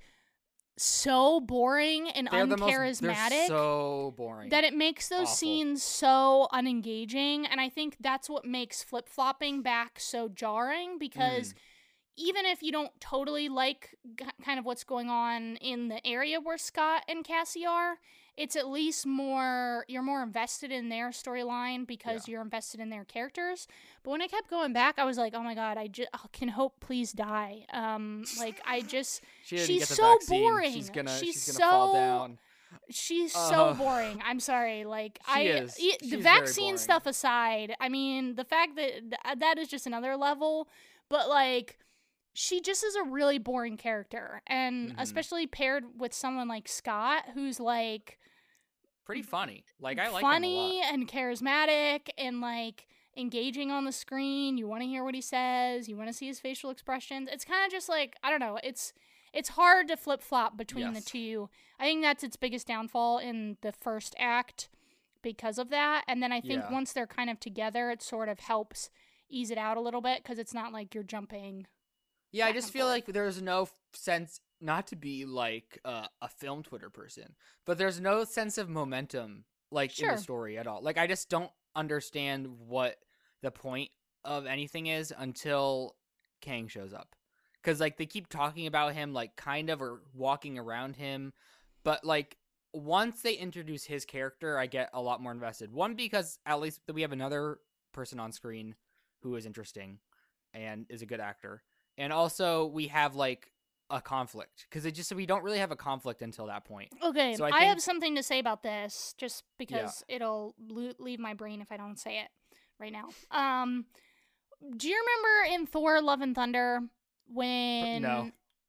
so boring and they're the most. uncharismatic They're so boring. that it makes those Awful. scenes so unengaging. And I think that's what makes flip flopping back so jarring Mm. because even if you don't totally like g- kind of what's going on in the area where Scott and Cassie are, it's at least more, you're more invested in their storyline because you're invested in their characters. But when I kept going back, I was like, oh my God, I just, oh, can Hope please die? Um, like, I just, she didn't she's get the so vaccine. boring. She's gonna. She's She's, gonna fall so- down. she's Uh, so boring. I'm sorry. Like, she I, is. e- She's the very vaccine boring. stuff aside, I mean, the fact that th- that is just another level, but like, she just is a really boring character, and Mhm. especially paired with someone like Scott, who's like Pretty funny. Like I like funny him a lot. and charismatic and like engaging on the screen. You want to hear what he says. You want to see his facial expressions. It's kind of just like, I don't know. It's it's hard to flip flop between the Yes. two. I think that's its biggest downfall in the first act because of that. And then I think Yeah. once they're kind of together, it sort of helps ease it out a little bit because it's not like you're jumping. Yeah, I back just and feel forth. like there's no f- sense, not to be like uh, a film Twitter person, but there's no sense of momentum like in Sure. the story at all. Like I just don't understand what the point of anything is until Kang shows up. Cuz like they keep talking about him like kind of or walking around him, but like once they introduce his character, I get a lot more invested. One because at least we have another person on screen who is interesting and is a good actor. And also we have like a conflict because it just we don't really have a conflict until that point. Okay, So I I, think- have something to say about this just because it'll lo- leave my brain if I don't say it right now. Um, do you remember in Thor: Love and Thunder when no.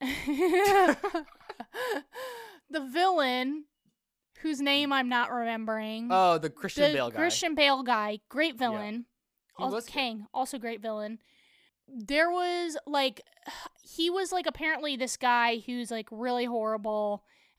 the villain, whose name I'm not remembering, Oh, the Christian the Bale guy. Christian Bale guy, great villain. He Also, was good. Kang, also great villain. There was like, he was like apparently this guy who's like really horrible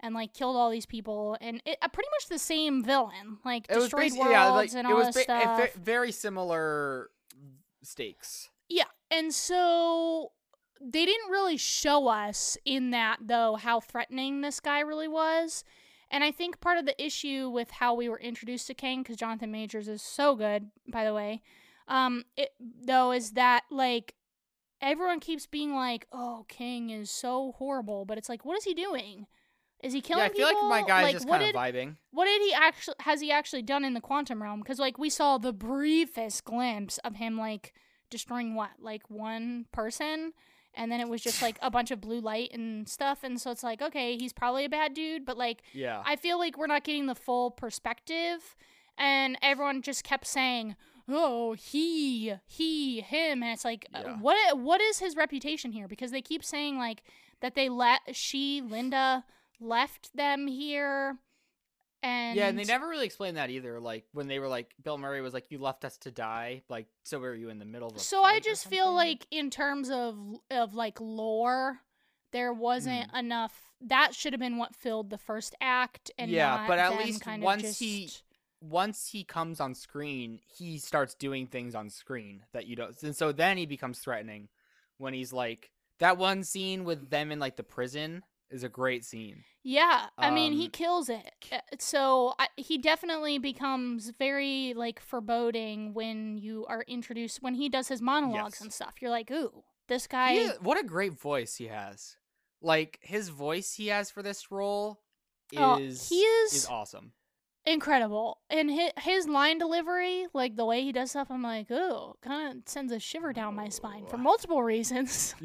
and like killed all these people, and it uh, pretty much the same villain, like It was destroyed basi- worlds yeah, like, and it all was this ba- stuff. a ve- very similar stakes. Yeah, and so they didn't really show us in that, though, how threatening this guy really was. And I think part of the issue with how we were introduced to Kang, because Jonathan Majors is so good, by the way, um, it, though, is that, like, everyone keeps being like, oh, Kang is so horrible, but it's like, what is he doing? Is he killing Yeah, I feel people? like my guy's like, just what kind did, of vibing. What did he actually, has he actually done in the quantum realm? Because, like, we saw the briefest glimpse of him, like, destroying what? Like, one person? And then it was just, like, a bunch of blue light and stuff. And so it's like, okay, he's probably a bad dude. But, like, Yeah. I feel like we're not getting the full perspective. And everyone just kept saying, oh, he, he, him. And it's like, Yeah. uh, what? what is his reputation here? Because they keep saying, like, that they let, she, Linda, left them here. And Yeah, and they never really explained that either. Like, when they were like, Bill Murray was like, you left us to die. Like, so were you in the middle of a So I fight or just feel something? like in terms of of like lore, there wasn't Mm. enough. That should have been what filled the first act, and Yeah, not but at them least kind once of just... he- once he comes on screen, he starts doing things on screen that you don't. And so then he becomes threatening when he's like, that one scene with them in like the prison is a great scene. Yeah, I mean, he Um, kills it. Uh, So I, he definitely becomes very like foreboding when you are introduced, when he does his monologues Yes. and stuff. You're like, ooh, this guy. He is- what a great voice he has. Like, his voice he has for this role Oh, is he is- is awesome. Incredible. And his, his line delivery, like the way he does stuff, I'm like, ooh, kind of sends a shiver down my spine for multiple reasons.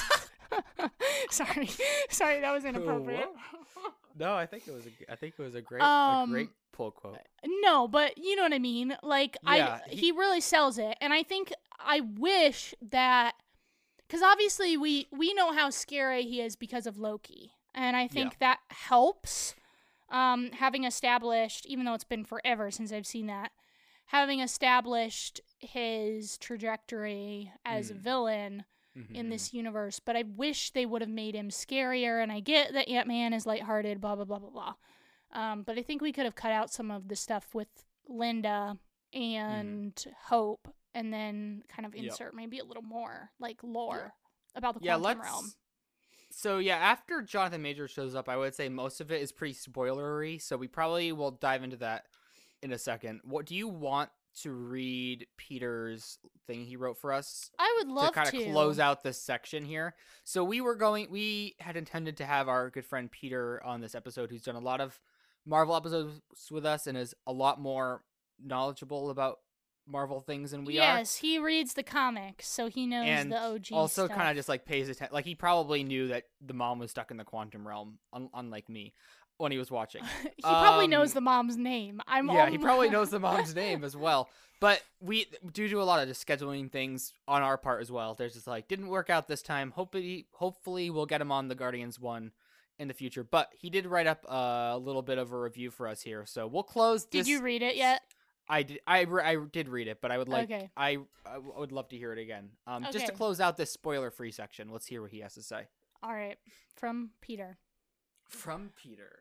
Sorry. Sorry, that was inappropriate. No, I think it was a I think it was a great Um, a great pull quote. No, but you know what I mean? Like, Yeah, I he- he really sells it. And I think, I wish that, because obviously we, we know how scary he is because of Loki. And I think that helps. Um, having established, even though it's been forever since I've seen that, having established his trajectory as a Mm. villain in Mhm. this universe, but I wish they would have made him scarier, and I get that Ant-Man is lighthearted, blah, blah, blah, blah, blah. Um, but I think we could have cut out some of the stuff with Linda and Hope, and then kind of Yep. insert maybe a little more, like, lore about the Yeah, quantum let's. realm. So yeah, after Jonathan Majors shows up, I would say most of it is pretty spoilery. So we probably will dive into that in a second. What do you want to read Peter's thing he wrote for us I would love to kind to. of close out this section here? So we were going. We had intended to have our good friend Peter on this episode, who's done a lot of Marvel episodes with us and is a lot more knowledgeable about Marvel things than we are. Yes, he reads the comics, so he knows And the O G also stuff. kind of just like pays attention. Like, he probably knew that the mom was stuck in the quantum realm, un- unlike me, when he was watching. he probably um, knows the mom's name. I'm Yeah, he alm- probably knows the mom's name as well. But we do do a lot of just scheduling things on our part as well. There's just like, didn't work out this time. Hopefully, hopefully we'll get him on the Guardians one in the future. But he did write up a little bit of a review for us here, so we'll close this. Did you read it yet? I did. I, re- I did read it, but I would like. Okay. I I would love to hear it again. Um, just to Okay. close out this spoiler-free section, let's hear what he has to say. All right, from Peter. From Peter.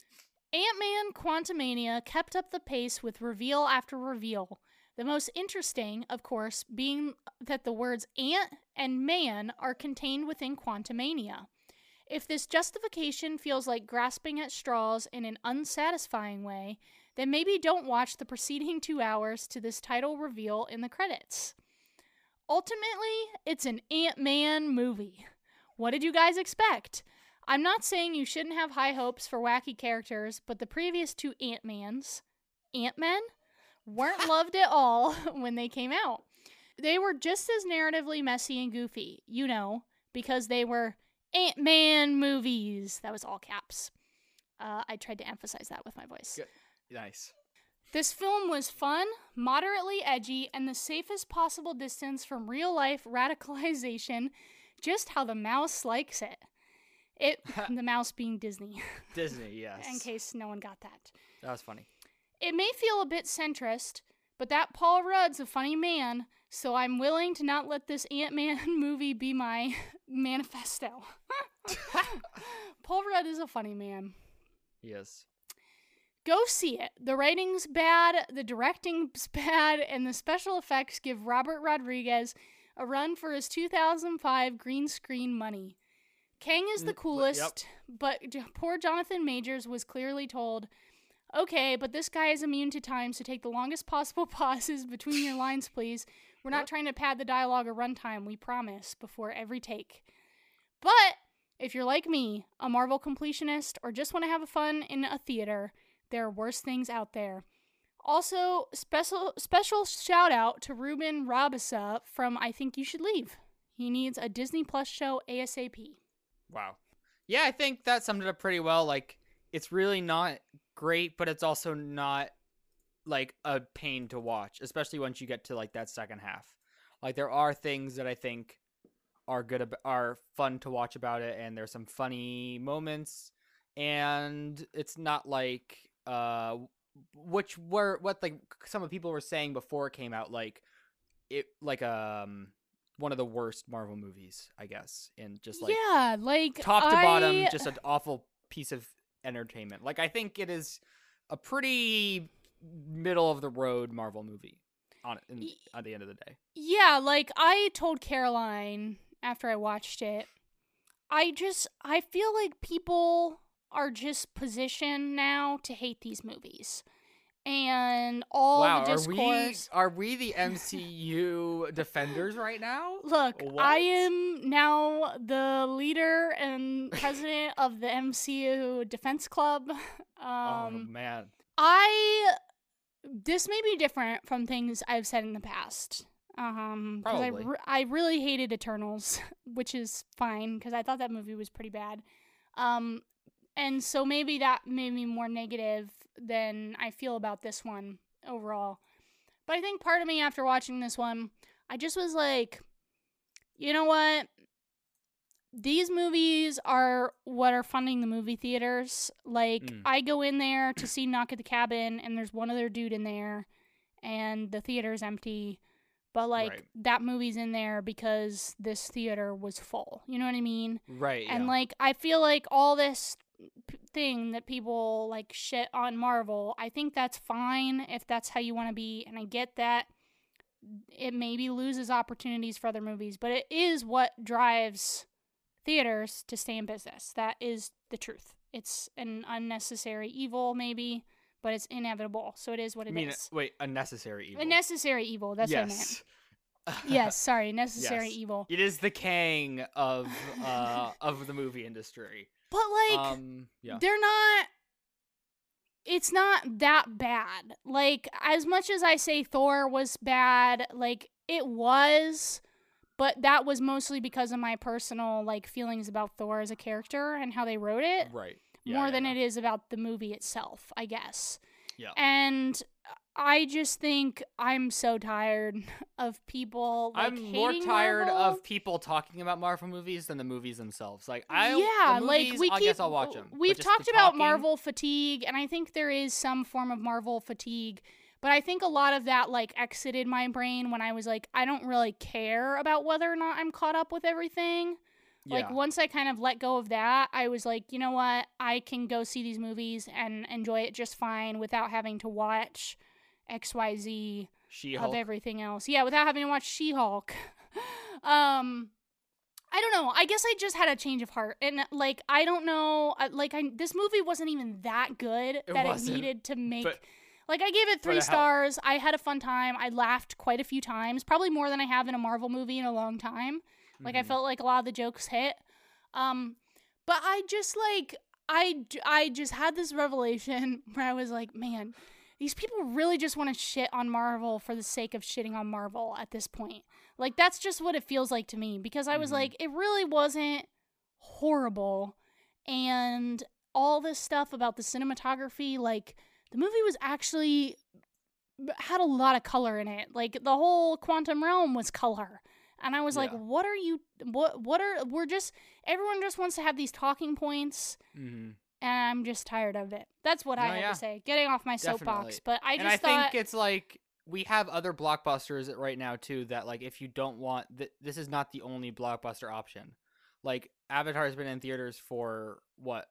Ant-Man Quantumania kept up the pace with reveal after reveal. The most interesting, of course, being that the words ant and man are contained within Quantumania. If this justification feels like grasping at straws in an unsatisfying way, then maybe don't watch the preceding two hours to this title reveal in the credits. Ultimately, it's an Ant-Man movie. What did you guys expect? I'm not saying you shouldn't have high hopes for wacky characters, but the previous two Ant-Mans, Ant-Men, weren't loved at all when they came out. They were just as narratively messy and goofy, you know, because they were Ant-Man movies. That was all caps. Uh, I tried to emphasize that with my voice. Good. Nice. This film was fun, moderately edgy, and the safest possible distance from real-life radicalization, just how the mouse likes it. It, the mouse being Disney, Disney, yes. in case no one got that. That was funny. It may feel a bit centrist, but that Paul Rudd's a funny man, so I'm willing to not let this Ant-Man movie be my manifesto. Paul Rudd is a funny man. Yes. Go see it. The writing's bad, the directing's bad, and the special effects give Robert Rodriguez a run for his two thousand five green screen money. Kang is the coolest, yep. but poor Jonathan Majors was clearly told, okay, but this guy is immune to time, so take the longest possible pauses between your lines, please. We're not trying to pad the dialogue or runtime, we promise, before every take. But if you're like me, a Marvel completionist, or just want to have fun in a theater, there are worse things out there. Also, special special shout out to Ruben Rabasa from I Think You Should Leave. He needs a Disney Plus show ASAP. Wow. Yeah, I think that summed it up pretty well. Like, it's really not great, but it's also not like a pain to watch, especially once you get to like that second half. Like, there are things that I think are good, ab- are fun to watch about it, and there's some funny moments, and it's not like uh which were what like some of the people were saying before it came out, like it like um one of the worst Marvel movies, I guess, and just like yeah, like top to I... bottom, just an awful piece of entertainment. Like, I think it is a pretty middle of the road Marvel movie on in, at the end of the day. Yeah, like I told Caroline after I watched it, I just I feel like people are just positioned now to hate these movies. And all wow, the discourse. Are we, are we the M C U defenders right now? Look, what? I am now the leader and president of the M C U Defense Club. Um, oh, man. I... This may be different from things I've said in the past. Um, Probably. I, re- I really hated Eternals, which is fine, because I thought that movie was pretty bad. Um... And so maybe that made me more negative than I feel about this one overall. But I think part of me after watching this one, I just was like, you know what? These movies are what are funding the movie theaters. Like, mm. I go in there to see Knock at the Cabin, and there's one other dude in there, and the theater's empty. But, like, right. that movie's in there because this theater was full. You know what I mean? Right, And, yeah. like, I feel like all this thing that people like shit on Marvel, I think that's fine if that's how you want to be, and I get that it maybe loses opportunities for other movies, but it is what drives theaters to stay in business. That is the truth. It's an unnecessary evil maybe, but it's inevitable, so it is what it I mean, is. Wait, a necessary evil. A necessary evil, that's yes. what I meant. Yes, sorry, necessary yes. evil. It is the Kang of uh of the movie industry. But, like, um, yeah. they're not, it's not that bad. Like, as much as I say Thor was bad, like, it was, but that was mostly because of my personal, like, feelings about Thor as a character and how they wrote it. Right. Yeah, more yeah, than yeah. it is about the movie itself, I guess. Yeah. And I just think I'm so tired of people, like, I'm more hating tired Marvel. of people talking about Marvel movies than the movies themselves. Like, I yeah, the like movies, we I keep, guess I'll watch them. We've but just talked the about talking, Marvel fatigue, and I think there is some form of Marvel fatigue. But I think a lot of that, like, exited my brain when I was like, I don't really care about whether or not I'm caught up with everything. Yeah. Like, once I kind of let go of that, I was like, you know what? I can go see these movies and enjoy it just fine without having to watch X Y Z She-Hulk. of everything else. Yeah, without having to watch She-Hulk. um, I don't know. I guess I just had a change of heart. And, like, I don't know. Like, I, this movie wasn't even that good it that wasn't, it needed to make... But- Like, I gave it three it stars. I had a fun time. I laughed quite a few times. Probably more than I have in a Marvel movie in a long time. Like, mm-hmm. I felt like a lot of the jokes hit. Um, but I just, like, I, I just had this revelation where I was like, man, these people really just want to shit on Marvel for the sake of shitting on Marvel at this point. Like, that's just what it feels like to me. Because I was mm-hmm. like, it really wasn't horrible. And all this stuff about the cinematography, like... The movie was actually, had a lot of color in it. Like, the whole Quantum Realm was color. And I was yeah. like, what are you, what, what are, we're just, everyone just wants to have these talking points. Mm-hmm. And I'm just tired of it. That's what no, I had yeah. to say. Getting off my Definitely. soapbox. But I just and I thought. think it's like, we have other blockbusters right now, too, that, like, if you don't want, th- this is not the only blockbuster option. Like, Avatar has been in theaters for, what,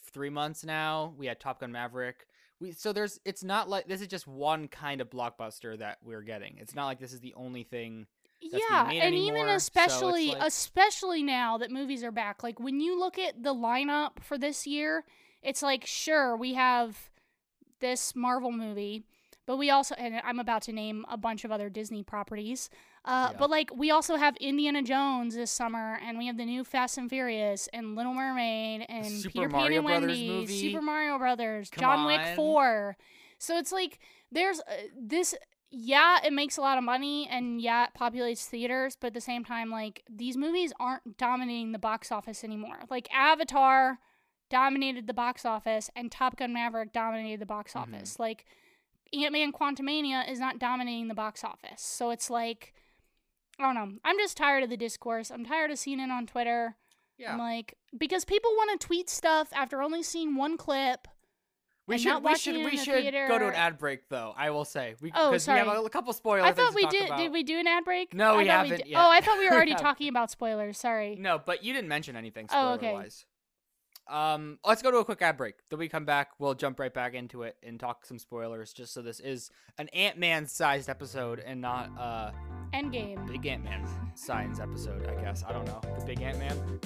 three months now. We had Top Gun Maverick. We so there's it's not like this is just one kind of blockbuster that we're getting. It's not like this is the only thing that's yeah, being made and anymore, even so especially it's like, especially now that movies are back. Like when you look at the lineup for this year, it's like sure, we have this Marvel movie, but we also and I'm about to name a bunch of other Disney properties. Uh, Yeah. but like we also have Indiana Jones this summer, and we have the new Fast and Furious, and Little Mermaid, and Super Peter Pan Mario and Brothers Wendy, movie. Super Mario Brothers, Come John Wick on. four. So it's like there's uh, this. Yeah, it makes a lot of money, and yeah, it populates theaters. But at the same time, like these movies aren't dominating the box office anymore. Like Avatar dominated the box office, and Top Gun Maverick dominated the box Mhm. office. Like Ant-Man Quantumania is not dominating the box office. So it's like, I don't know. I'm just tired of the discourse. I'm tired of seeing it on Twitter. Yeah. I'm like, because people want to tweet stuff after only seeing one clip. We and should not we watching should it we in the should go to an theater. ad break though. I will say we Oh, because we have sorry. a, a couple spoilers. I things thought to we talk did. about. Did we do an ad break? No, I we thought haven't did- yet. Oh, I thought we were We already haven't. talking about spoilers. Sorry. No, but you didn't mention anything Oh, spoiler okay. wise. Um, let's go to a quick ad break. Then we come back. We'll jump right back into it and talk some spoilers. Just so this is an Ant-Man sized episode and not uh Endgame. big Ant-Man sized episode. I guess I don't know the big Ant-Man.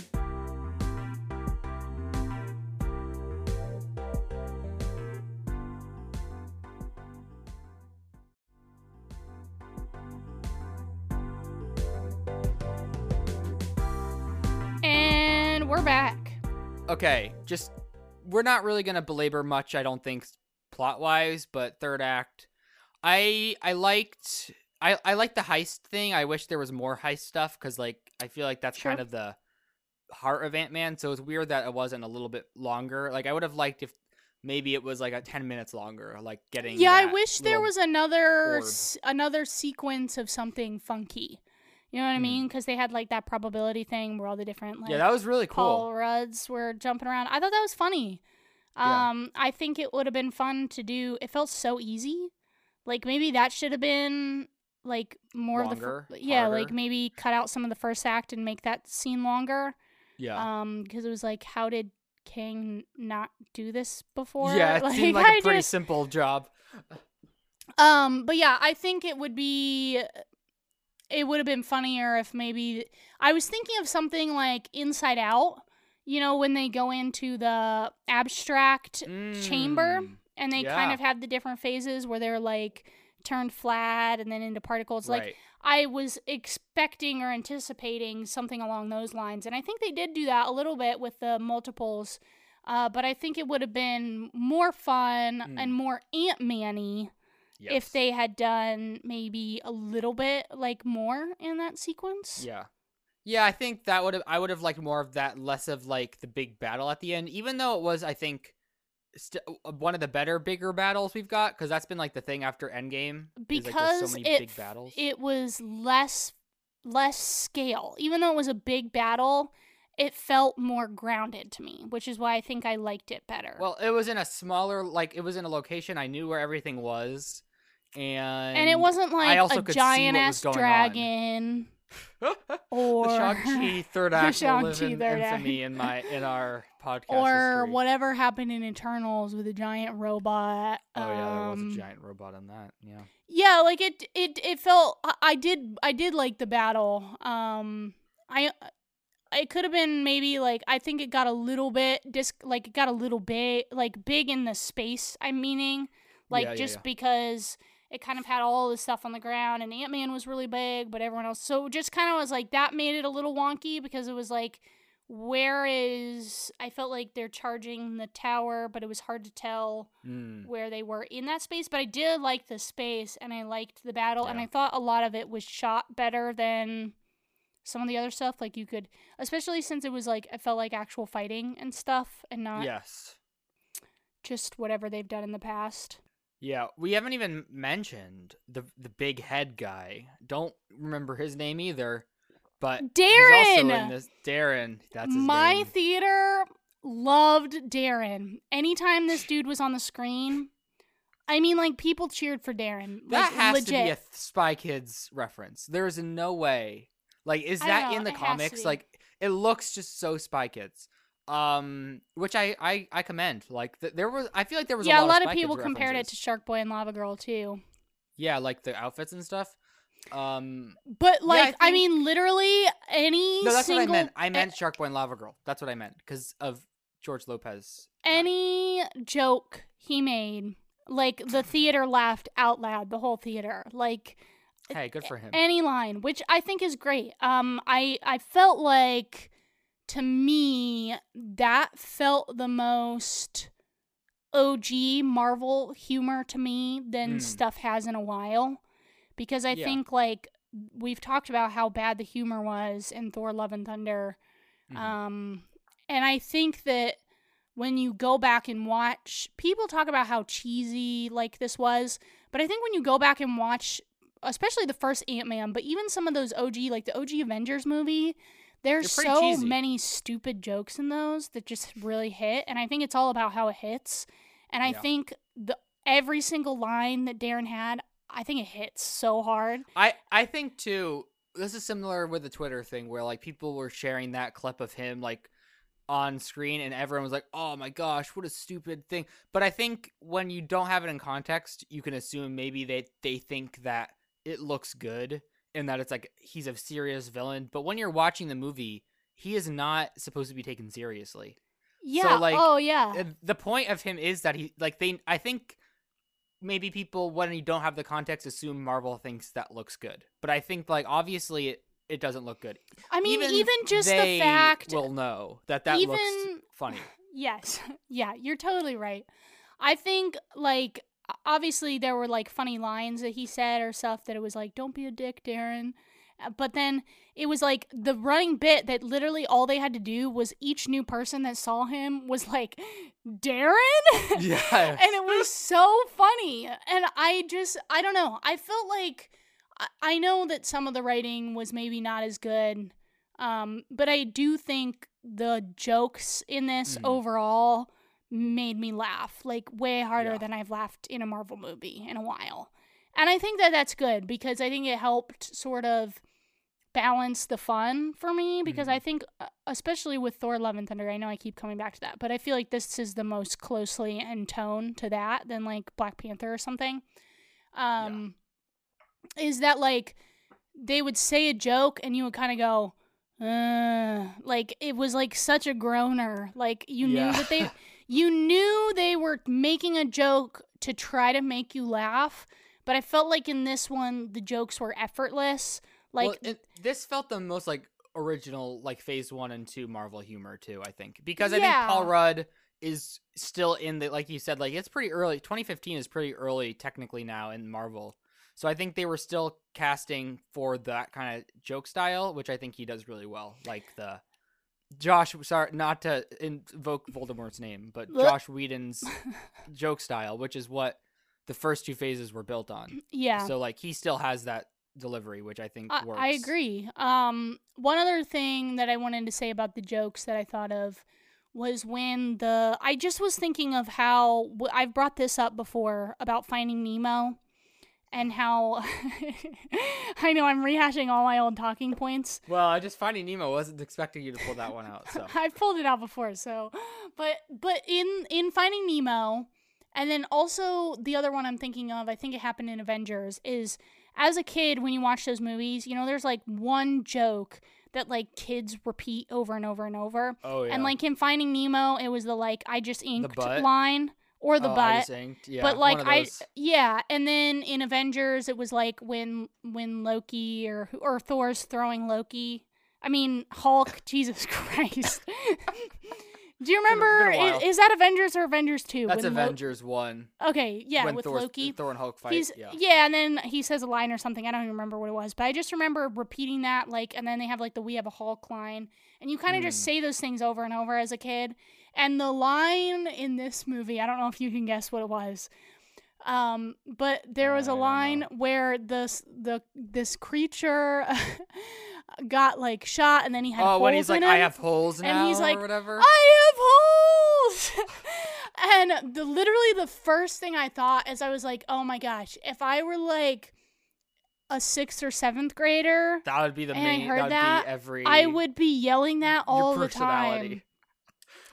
And we're back. Okay, just we're not really gonna belabor much, I don't think, plot wise, but third act, I I liked I I liked the heist thing. I wish there was more heist stuff because like I feel like that's Sure. kind of the heart of Ant-Man. So it's weird that it wasn't a little bit longer. Like I would have liked if maybe it was like a ten minutes longer, like getting. Yeah, I that wish there little- was another orb. s- another sequence of something funky. You know what I Hmm. mean? Because they had like that probability thing where all the different like Yeah, that was really cool. Paul Rudds were jumping around. I thought that was funny. Yeah. Um, I think it would have been fun to do. It felt so easy. Like maybe that should have been like more Longer, of the fir- yeah, like harder. maybe cut out some of the first act and make that scene longer. Yeah. Um, because it was like, how did Kang not do this before? Yeah, it like, seemed like a I pretty just- simple job. Um, but yeah, I think it would be. It would have been funnier if maybe I was thinking of something like Inside Out. You know, when they go into the abstract chamber Mm, and they kind yeah. of have the different phases where they're like turned flat and then into particles. Like right. I was expecting or anticipating something along those lines, and I think they did do that a little bit with the multiples. Uh, but I think it would have been more fun Mm. and more Ant-Man-y Yes. if they had done maybe a little bit like more in that sequence. Yeah. Yeah, I think that would have I would have liked more of that, less of like the big battle at the end, even though it was I think st- one of the better bigger battles we've got, because that's been like the thing after Endgame. is, like, there's Because so many it big f- battles. it was less less scale. Even though it was a big battle, it felt more grounded to me, which is why I think I liked it better. Well, it was in a smaller, like it was in a location I knew where everything was, and and it wasn't like also a could see giant what ass was going on. dragon or the Shang-Chi third act will live Shang-Chi in third act. infamy in my in our podcast or history. whatever happened in Eternals with a giant robot. Oh yeah, there was Um, a giant robot in that. Yeah. Yeah, like it it it felt I, I did I did like the battle. Um I it could have been maybe like I think it got a little bit dis like it got a little bit like big in the space I'm meaning. Like Yeah, yeah, just yeah. because it kind of had all the stuff on the ground and Ant-Man was really big, but everyone else so just kind of was like that made it a little wonky because it was like where is I felt like they're charging the tower, but it was hard to tell Mm. where they were in that space, but I did like the space and I liked the battle and Yeah. I thought a lot of it was shot better than some of the other stuff. Like you could, especially since it was like, I felt like actual fighting and stuff and not Yes. just whatever they've done in the past. Yeah, we haven't even mentioned the the big head guy. Don't remember his name either, but he's also in Darren! this. Darren, that's his My name. theater loved Darren. Anytime this dude was on the screen, I mean, like, people cheered for Darren. That like, has legit. to be a Spy Kids reference. There is no way. Like, is I that don't know, in the it has to comics? be. Like, it looks just so Spy Kids. um, which I I, I commend. Like th- there was, I feel like there was yeah, a lot, a lot of, of Spy people Kids compared it references. to Shark Boy and Lava Girl too. Yeah, like the outfits and stuff. Um, But like, I I, think- mean, literally any no, that's single what I meant. I a- meant Shark Boy and Lava Girl. That's what I meant because of George Lopez. any joke he made, like the theater laughed out loud, the whole theater. Like Hey, good for him. any line, which I think is great. Um, I I felt like, to me, that felt the most O G Marvel humor to me than Mm. stuff has in a while, because I Yeah. think like we've talked about how bad the humor was in Thor: Love and Thunder, Mhm. um, and I think that when you go back and watch, people talk about how cheesy like this was, but I think when you go back and watch, especially the first Ant-Man, but even some of those O G, like the O G Avengers movie, there's They're pretty so cheesy. many stupid jokes in those that just really hit, and I think it's all about how it hits. And I Yeah. think the every single line that Darren had, I think it hits so hard. I I think too. This is similar with the Twitter thing where like people were sharing that clip of him like on screen and everyone was like, "Oh my gosh, what a stupid thing." But I think when you don't have it in context, you can assume maybe they they think that it looks good and that it's like he's a serious villain. But when you're watching the movie, he is not supposed to be taken seriously. Yeah. like, oh yeah. Uh, The point of him is that he like they I think maybe people when you don't have the context assume Marvel thinks that looks good. But I think like obviously it it doesn't look good. I mean, even, even just the they fact. will know that that even looks funny. Yes. Yeah, you're totally right. I think, like, obviously there were, like, funny lines that he said or stuff that it was like, don't be a dick, Darren. Uh, But then it was, like, the running bit that literally all they had to do was each new person that saw him was like, Darren? Yeah. And it was so funny. And I just, I don't know. I felt like, I, I know that some of the writing was maybe not as good. Um, but I do think the jokes in this Mhm. overall made me laugh, like way harder Yeah. than I've laughed in a Marvel movie in a while. And I think that that's good because I think it helped sort of balance the fun for me because Mhm. I think, uh, especially with Thor: Love and Thunder, I know I keep coming back to that, but I feel like this is the most closely in tone to that than like Black Panther or something. Um, Is that like they would say a joke and you would kind of go, uh, like it was like such a groaner. Like you Yeah. knew that they, you knew they were making a joke to try to make you laugh, but I felt like in this one the jokes were effortless. Like well, it, this felt the most like original like phase one and two Marvel humor too, I think. Because I Yeah. think Paul Rudd is still in the like you said, like it's pretty early. twenty fifteen is pretty early technically now in Marvel. So I think they were still casting for that kind of joke style, which I think he does really well. Like the Josh, sorry, not to invoke Voldemort's name, but Look. Josh Whedon's joke style, which is what the first two phases were built on. yeah. So like he still has that delivery, which I think I, works. I agree. Um, one other thing that I wanted to say about the jokes that I thought of was when the I just was thinking of how w- I've brought this up before about Finding Nemo and how I know I'm rehashing all my old talking points. Well, I just Finding Nemo wasn't expecting you to pull that one out. So I've pulled it out before, so but but in in Finding Nemo, and then also the other one I'm thinking of, I think it happened in Avengers, is as a kid when you watch those movies, you know, there's like one joke that like kids repeat over and over and over. oh yeah, And like in Finding Nemo, it was the like I just inked butt? line or the oh, I butt. just inked. Yeah, But like one of I those. yeah, and then in Avengers it was like when when Loki or or Thor's throwing Loki. I mean Hulk, Jesus Christ. Do you Been a- remember been a while. is, is that Avengers or Avengers two? That's when Lo- Avengers one. okay, yeah, when with Thor's, Loki. Thor and Hulk fight. He's yeah. and then he says a line or something. I don't even remember what it was, but I just remember repeating that like, and then they have like the "We have a Hulk" line, and you kind of just Mm. say those things over and over as a kid. And the line in this movie, I don't know if you can guess what it was, um, but there was I a don't line know. where this the this creature got like shot, and then he had Oh, holes when he's like, in him. I have holes now, and he's like, or whatever. I have holes. And the literally the first thing I thought is I was like, oh my gosh, if I were like a sixth or seventh grader, that would be the and I main. heard that would that, be every. I would be yelling that your all the personality. time.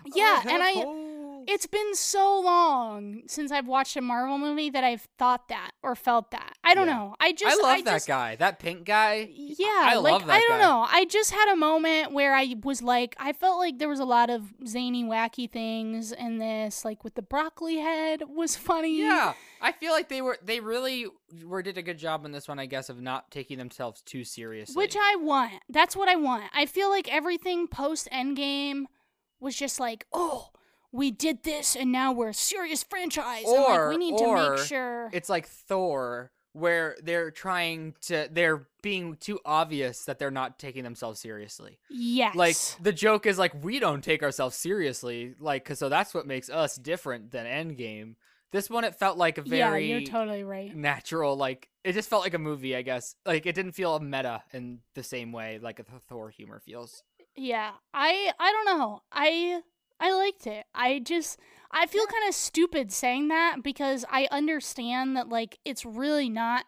Yeah, I and I holes. it's been so long since I've watched a Marvel movie that I've thought that or felt that. I don't Yeah. know. I just I love I that just, guy. That pink guy. Yeah, I like love that I don't guy. know. I just had a moment where I was like, I felt like there was a lot of zany, wacky things in this. Like with the broccoli head was funny. Yeah, I feel like they were they really were did a good job in this one, I guess, of not taking themselves too seriously. Which I want. That's what I want. I feel like everything post Endgame was just like, oh, we did this and now we're a serious franchise. Or, and like, we need or to make sure. It's like Thor, where they're trying to, they're being too obvious that they're not taking themselves seriously. Yes. Like, the joke is like, we don't take ourselves seriously, like, cause so that's what makes us different than Endgame. This one, it felt like a very yeah, you're totally right. natural, like, it just felt like a movie, I guess. Like, it didn't feel meta in the same way like a Thor humor feels. Yeah, I I don't know. I I liked it. I just I feel kind of stupid saying that because I understand that like it's really not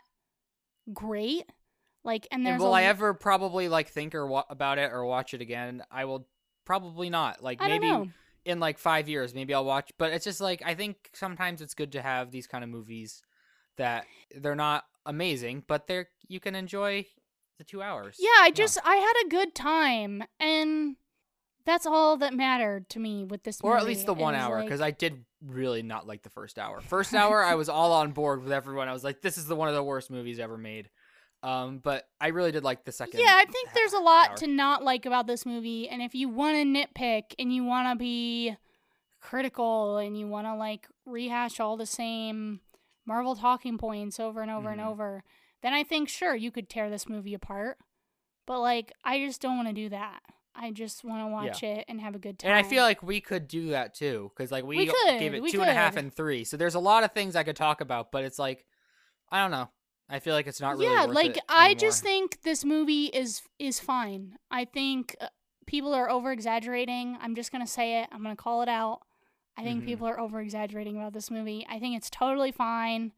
great. Like, and there's And will a, I ever probably like think or wa- about it or watch it again? I will probably not. Like I don't maybe know. in like five years, maybe I'll watch. But it's just like I think sometimes it's good to have these kind of movies that they're not amazing, but they're you can enjoy the two hours. Yeah, I just I had a good time, and that's all that mattered to me with this movie. Or at least the one is, hour, like- because I did really not like the first hour. First hour, I was all on board with everyone. I was like, this is the one of the worst movies ever made. Um, but I really did like the second. Yeah, I think ha- there's a lot hour. to not like about this movie, and if you want to nitpick and you want to be critical and you want to like rehash all the same Marvel talking points over and over Mhm. and over, then I think sure you could tear this movie apart. But like, I just don't want to do that. I just want to watch it and have a good time. And I feel like we could do that too, because like we, We could, gave it we two and a half could. and three. So there's a lot of things I could talk about, but it's like, I don't know. I feel like it's not really. yeah, worth like it I anymore. just think this movie is is fine. I think uh, people are over exaggerating. I'm just gonna say it. I'm gonna call it out. I think Mhm. people are over exaggerating about this movie. I think it's totally fine.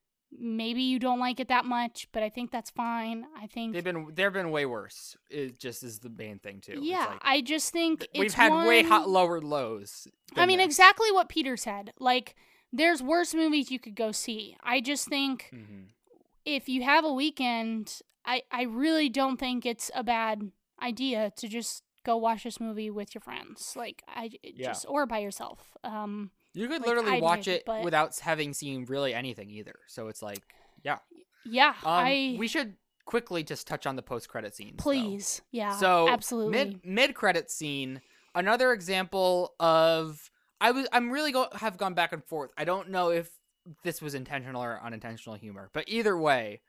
Maybe you don't like it that much, but I think that's fine. I think they've been they've been way worse. It just is the main thing too. It's yeah, like, I just think th- it's we've had way one- hot lower lows. I than mean, this. exactly what Peter said. Like, there's worse movies you could go see. I just think Mhm. if you have a weekend, I, I really don't think it's a bad idea to just go watch this movie with your friends. Like, I it Yeah. just, or by yourself. Um, You could like, literally I watch did, it but- without having seen really anything either. So it's like, yeah. yeah, Um, I, we should quickly just touch on the post credit scenes. though. please. Yeah, So absolutely. mid mid credit scene, another example of I was I'm really go have gone back and forth. I don't know if this was intentional or unintentional humor, but either way,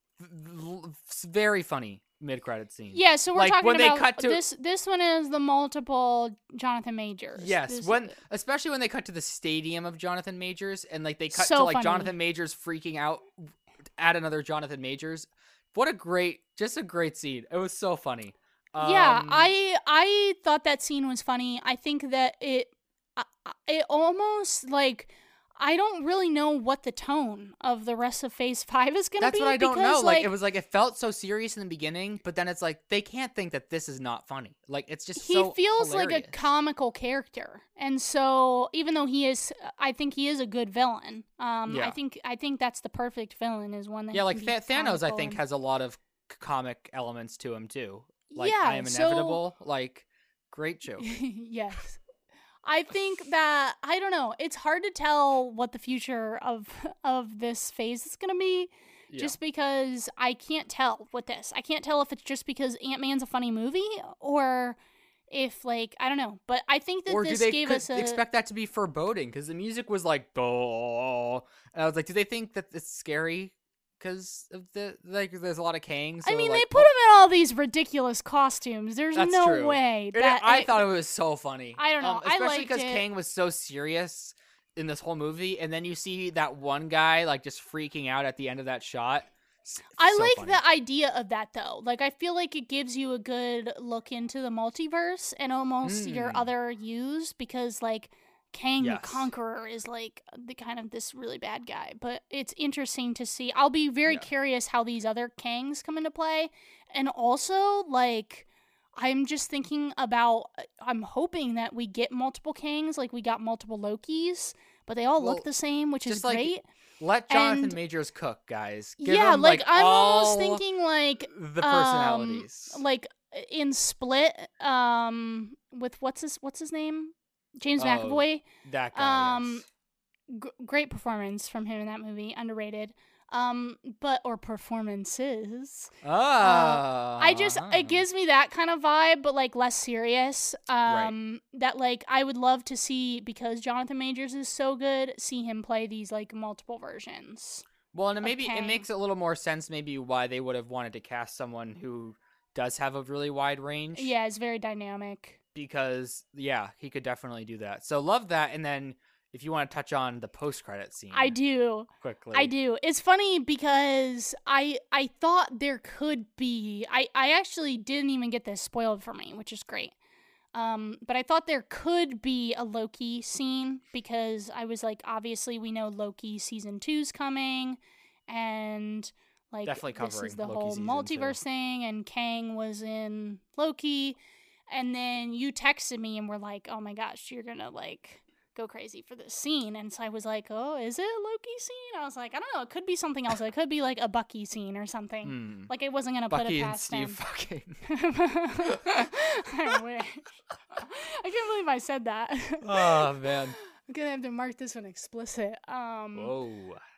l- it's very funny mid credit scene. Yeah, so we're like, talking when they about cut to- this. This one is the multiple Jonathan Majors. Yes, This- when especially when they cut to the stadium of Jonathan Majors and like they cut So to like funny. Jonathan Majors freaking out at another Jonathan Majors. What a great, just a great scene. It was so funny. yeah, Um, I I thought that scene was funny. I think that it I- I- it almost like I don't really know what the tone of the rest of Phase Five is gonna That's be. what I don't know. because, Like, it was like it felt so serious in the beginning, but then it's like they can't think that this is not funny. Like it's just he so feels like a hilarious. comical character, and so even though he is, I think he is a good villain. Um, I Yeah. think I think that's the perfect villain is one that Yeah, can like be Th- Thanos, I comical think and- has a lot of c- comic elements to him too. Like Yeah, I am so- inevitable. Like great joke. yes. I think that I don't know. It's hard to tell what the future of of this phase is going to be Yeah. just because I can't tell with this. I can't tell if it's just because Ant-Man's a funny movie or if like I don't know, but I think that Or do this they gave could us a expect that to be foreboding? Because the music was like, oh, and I was like, do they think that it's scary? Because of the like, there's a lot of Kangs. I so, mean, like, they put him in all these ridiculous costumes. There's That's no true. way It- that I thought it was so funny. I don't know. Um, I especially liked because it. Kang was so serious in this whole movie, and then you see that one guy like just freaking out at the end of that shot. S- I so like funny. the idea of that though. Like I feel like it gives you a good look into the multiverse and almost your Mm. other U's because like Kang Yes. the Conqueror is like the kind of this really bad guy. But it's interesting to see. I'll be very Yeah. curious how these other Kangs come into play. And also like I'm just thinking about, I'm hoping that we get multiple Kangs, like we got multiple Lokis, but they all Well, look the same, which is just, like, great. Let Jonathan And- Majors cook, guys. Give Yeah, him, like, like, I'm almost all thinking like the um, personalities. like in Split, um, with what's his what's his name, James Oh, McAvoy. that guy, um, yes. G- great performance from him in that movie, underrated. Um, but or performances. Ah, I just it gives me that kind of vibe, but like less serious. Um, that like I would love to see, because Jonathan Majors is so good. See him play these like multiple versions. Well, and it of maybe it Kang. makes a little more sense maybe why they would have wanted to cast someone who does have a really wide range. Yeah, it's very dynamic. Because yeah, he could definitely do that. So love that. And then if you want to touch on the post-credit scene, I do. quickly. I do. It's funny because I I thought there could be. I I actually didn't even get this spoiled for me, which is great. Um, but I thought there could be a Loki scene, because I was like, obviously we know Loki season two's coming, and like Definitely this is covering the Loki whole season multiverse two. thing, and Kang was in Loki, and then you texted me and were like, oh my gosh, you're gonna like go crazy for this scene. And so I was like, oh, is it a Loki scene? I was like, I don't know, it could be something else. It could be like a Bucky scene or something. Hmm. Like, it wasn't gonna put Bucky it and past Steve him. fucking. I wish. I can't believe I said that. Oh man. I'm gonna have to mark this one explicit. Um Whoa.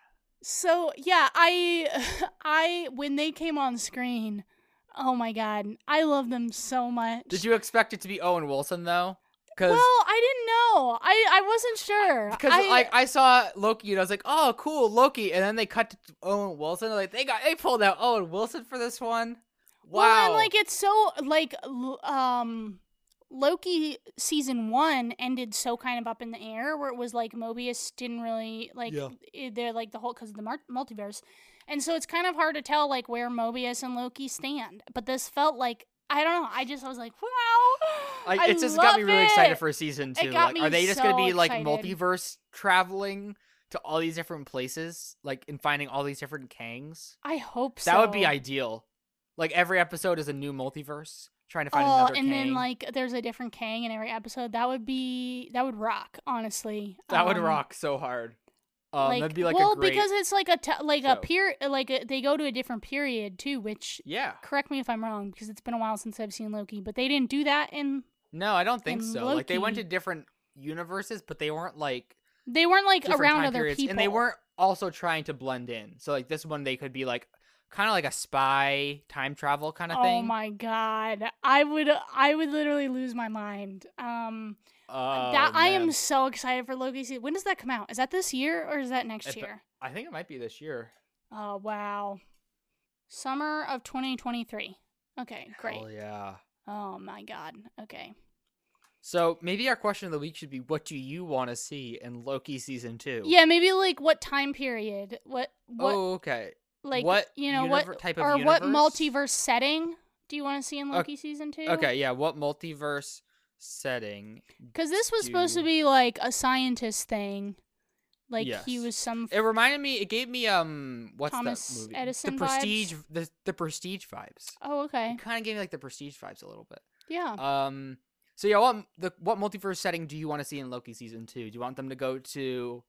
So yeah, I I when they came on screen, oh my god, I love them so much. Did you expect it to be Owen Wilson though? Because Well, I didn't know. I I wasn't sure. Because I, like I saw Loki and I was like, oh cool, Loki, and then they cut to Owen Wilson. Like they got they pulled out Owen Wilson for this one. Wow. Well, and like it's so like l- um Loki season one ended so kind of up in the air, where it was like Mobius didn't really like Yeah. i- they're like the whole because of the mar- multiverse, and so it's kind of hard to tell like where Mobius and Loki stand. But this felt like, I don't know. I just I was like, wow. Like, I it's just got me love really excited it. for season It two. got Like, me are they just so gonna be like excited. multiverse traveling to all these different places, like and finding all these different Kangs? I hope so. That would be ideal. Like every episode is a new multiverse, trying to find Oh, another and Kang. then like there's a different Kang in every episode. That would be that would rock, honestly. that would Um, rock so hard. Um, like, that'd be like well, a great. because it's like a t- like a show. peer like a, they go to a different period too. Which, Yeah. correct me if I'm wrong, because it's been a while since I've seen Loki, but they didn't do that in. No, I don't think in so. Like they went Loki. to different universes, but they weren't like They weren't like different around time other periods, people, and they weren't also trying to blend in. So like this one, they could be like kind of like a spy time travel kind of Oh thing. my god, I would I would literally lose my mind. Um, Oh, that I man. am so excited for Loki season. When does that come out? Is that this year or is that next It be- year? I think it might be this year. Oh wow, summer of twenty twenty-three. Okay, great. Oh yeah. Oh my god. Okay. So maybe our question of the week should be, what do you want to see in Loki season two? Yeah, maybe like what time period? What what Oh, okay. like what you know univer- what type of or what universe? multiverse setting do you want to see in Ok- Loki season two? Okay, yeah. What multiverse setting? Because this was supposed to do- be like a scientist thing. Like he Yes. was some It reminded me. It gave me um. What's Thomas that movie? Edison The Prestige. vibes? The the Prestige vibes. Oh, okay. It kind of gave me like the Prestige vibes a little bit. Yeah. Um. So yeah, what the what multiverse setting do you want to see in Loki season two? Do you want them to go to,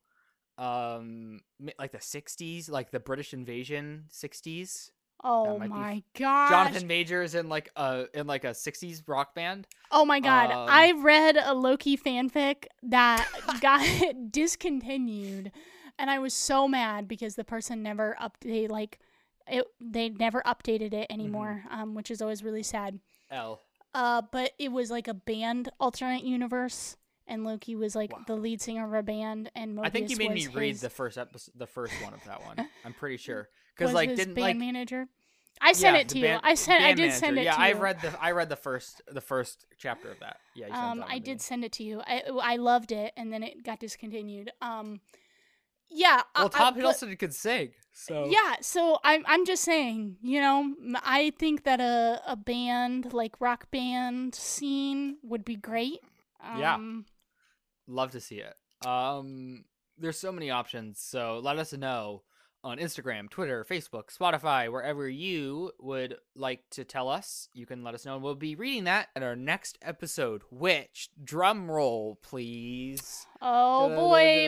um, mi- like the sixties, like the British invasion sixties? Oh might be my f- gosh. Jonathan Majors in like a in like a sixties rock band. Oh my god. Um, I read a Loki fanfic that got discontinued, and I was so mad because the person never update like it they never updated it anymore, Mm-hmm. um which is always really sad. L. Uh but it was like a band alternate universe, and Loki was like Wow. the lead singer of a band, and Mobius I think you made was me read his, the first episode, the first one of that one. I'm pretty sure because was like his didn't band like manager. I sent yeah, it the to you. band- I sent I band did send manager. it Yeah, to you. I read the I read the first the first chapter of that. Yeah, you sent Um, that I one to did me. send it to you. I I loved it, and then it got discontinued. Um, yeah. Well, I, Tom I, Hiddleston could sing, so Yeah. So I'm I'm just saying, you know, m- I think that a a band like rock band scene would be great. Yeah. Um, love to see it. Um, there's so many options, so let us know. on Instagram, Twitter, Facebook, Spotify, wherever you would like to tell us. You can let us know, and we'll be reading that at our next episode, which, drum roll, please. Oh, boy.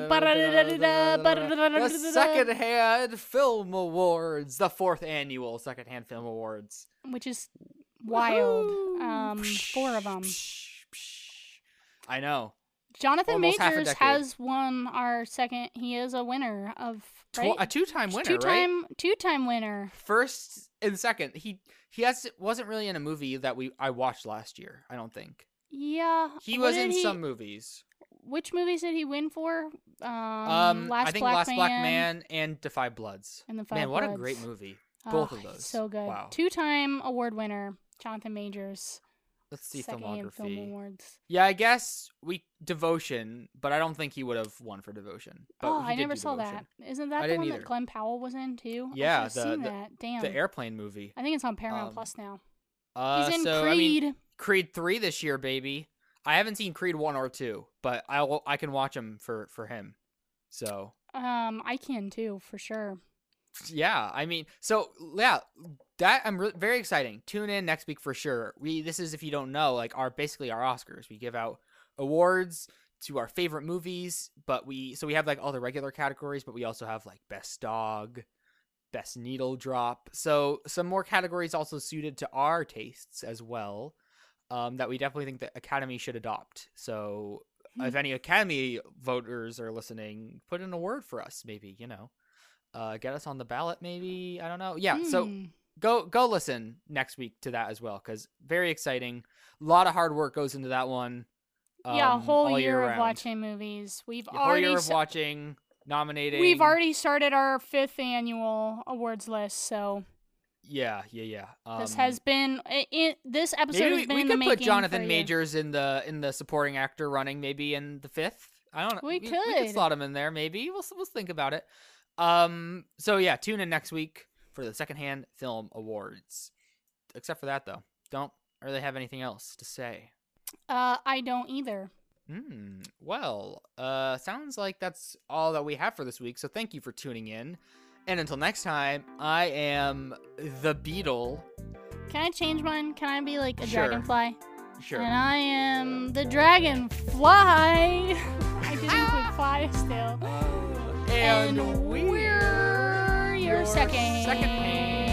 The Secondhand Film Awards, the fourth annual Secondhand Film Awards. Which is wild. Um, four of them. I know. Jonathan Almost half a Majors decade. has won our second. He is a winner of right? Tw- a two-time winner, two-time, right? Two-time winner. First and second. He he has wasn't really in a movie that we I watched last year. I don't think Yeah. he what was did in he, some movies. Which movies did he win for? Um, Um, Last I think Black Last Man Black Man and Defy Bloods. and the Five Man, what Bloods. a great movie! Oh, Both of he's those. so good. Wow. Two-time award winner, Jonathan Majors. Let's see Secondhand Film filmography. Awards. Yeah, I guess we Devotion, but I don't think he would have won for Devotion. But Oh, he I did never do saw Devotion. that. Isn't I that the didn't one either. that Glenn Powell was in too? Yeah, I should have the- seen the- that. Damn. The airplane movie. I think it's on Paramount um, Plus now. Uh, He's in so, Creed. I mean, Creed three this year, baby. I haven't seen Creed one or two, but I will, I can watch them for for him. So Um, I can too, for sure. yeah, I mean, so yeah, that I'm re- very exciting. Tune in next week for sure. We this is, if you don't know, like our basically our Oscars. We give out awards to our favorite movies, but we so we have like all the regular categories, but we also have like best dog, best needle drop. So some more categories also suited to our tastes as well. Um, that we definitely think the Academy should adopt. So if any Academy voters are listening, put in a word for us, maybe, you know. Uh, get us on the ballot, maybe. I don't know. Yeah, so Hmm. go go listen next week to that as well, because very exciting. A lot of hard work goes into that one. yeah, a um, whole all year of round. watching movies. We've A whole already year of s- watching, nominating. we've already started our fifth annual awards list, so Yeah, yeah, yeah. Um, this has been i it, this episode maybe has we, been we in the could making put Jonathan for a year. Majors in the in the supporting actor running, maybe in the fifth. I don't know. We We could. could slot him in there, maybe. We'll we'll think about it. Um. So yeah, tune in next week for the Secondhand Film Awards. Except for that, though, don't really have anything else to say. Uh, I don't either. Hmm. Well, uh, sounds like that's all that we have for this week. So thank you for tuning in, and until next time, I am the Beetle. Can I change mine? Can I be like a Sure. dragonfly? Sure. And I am the dragonfly. I did include fly still. And, And we're we're your second second hand.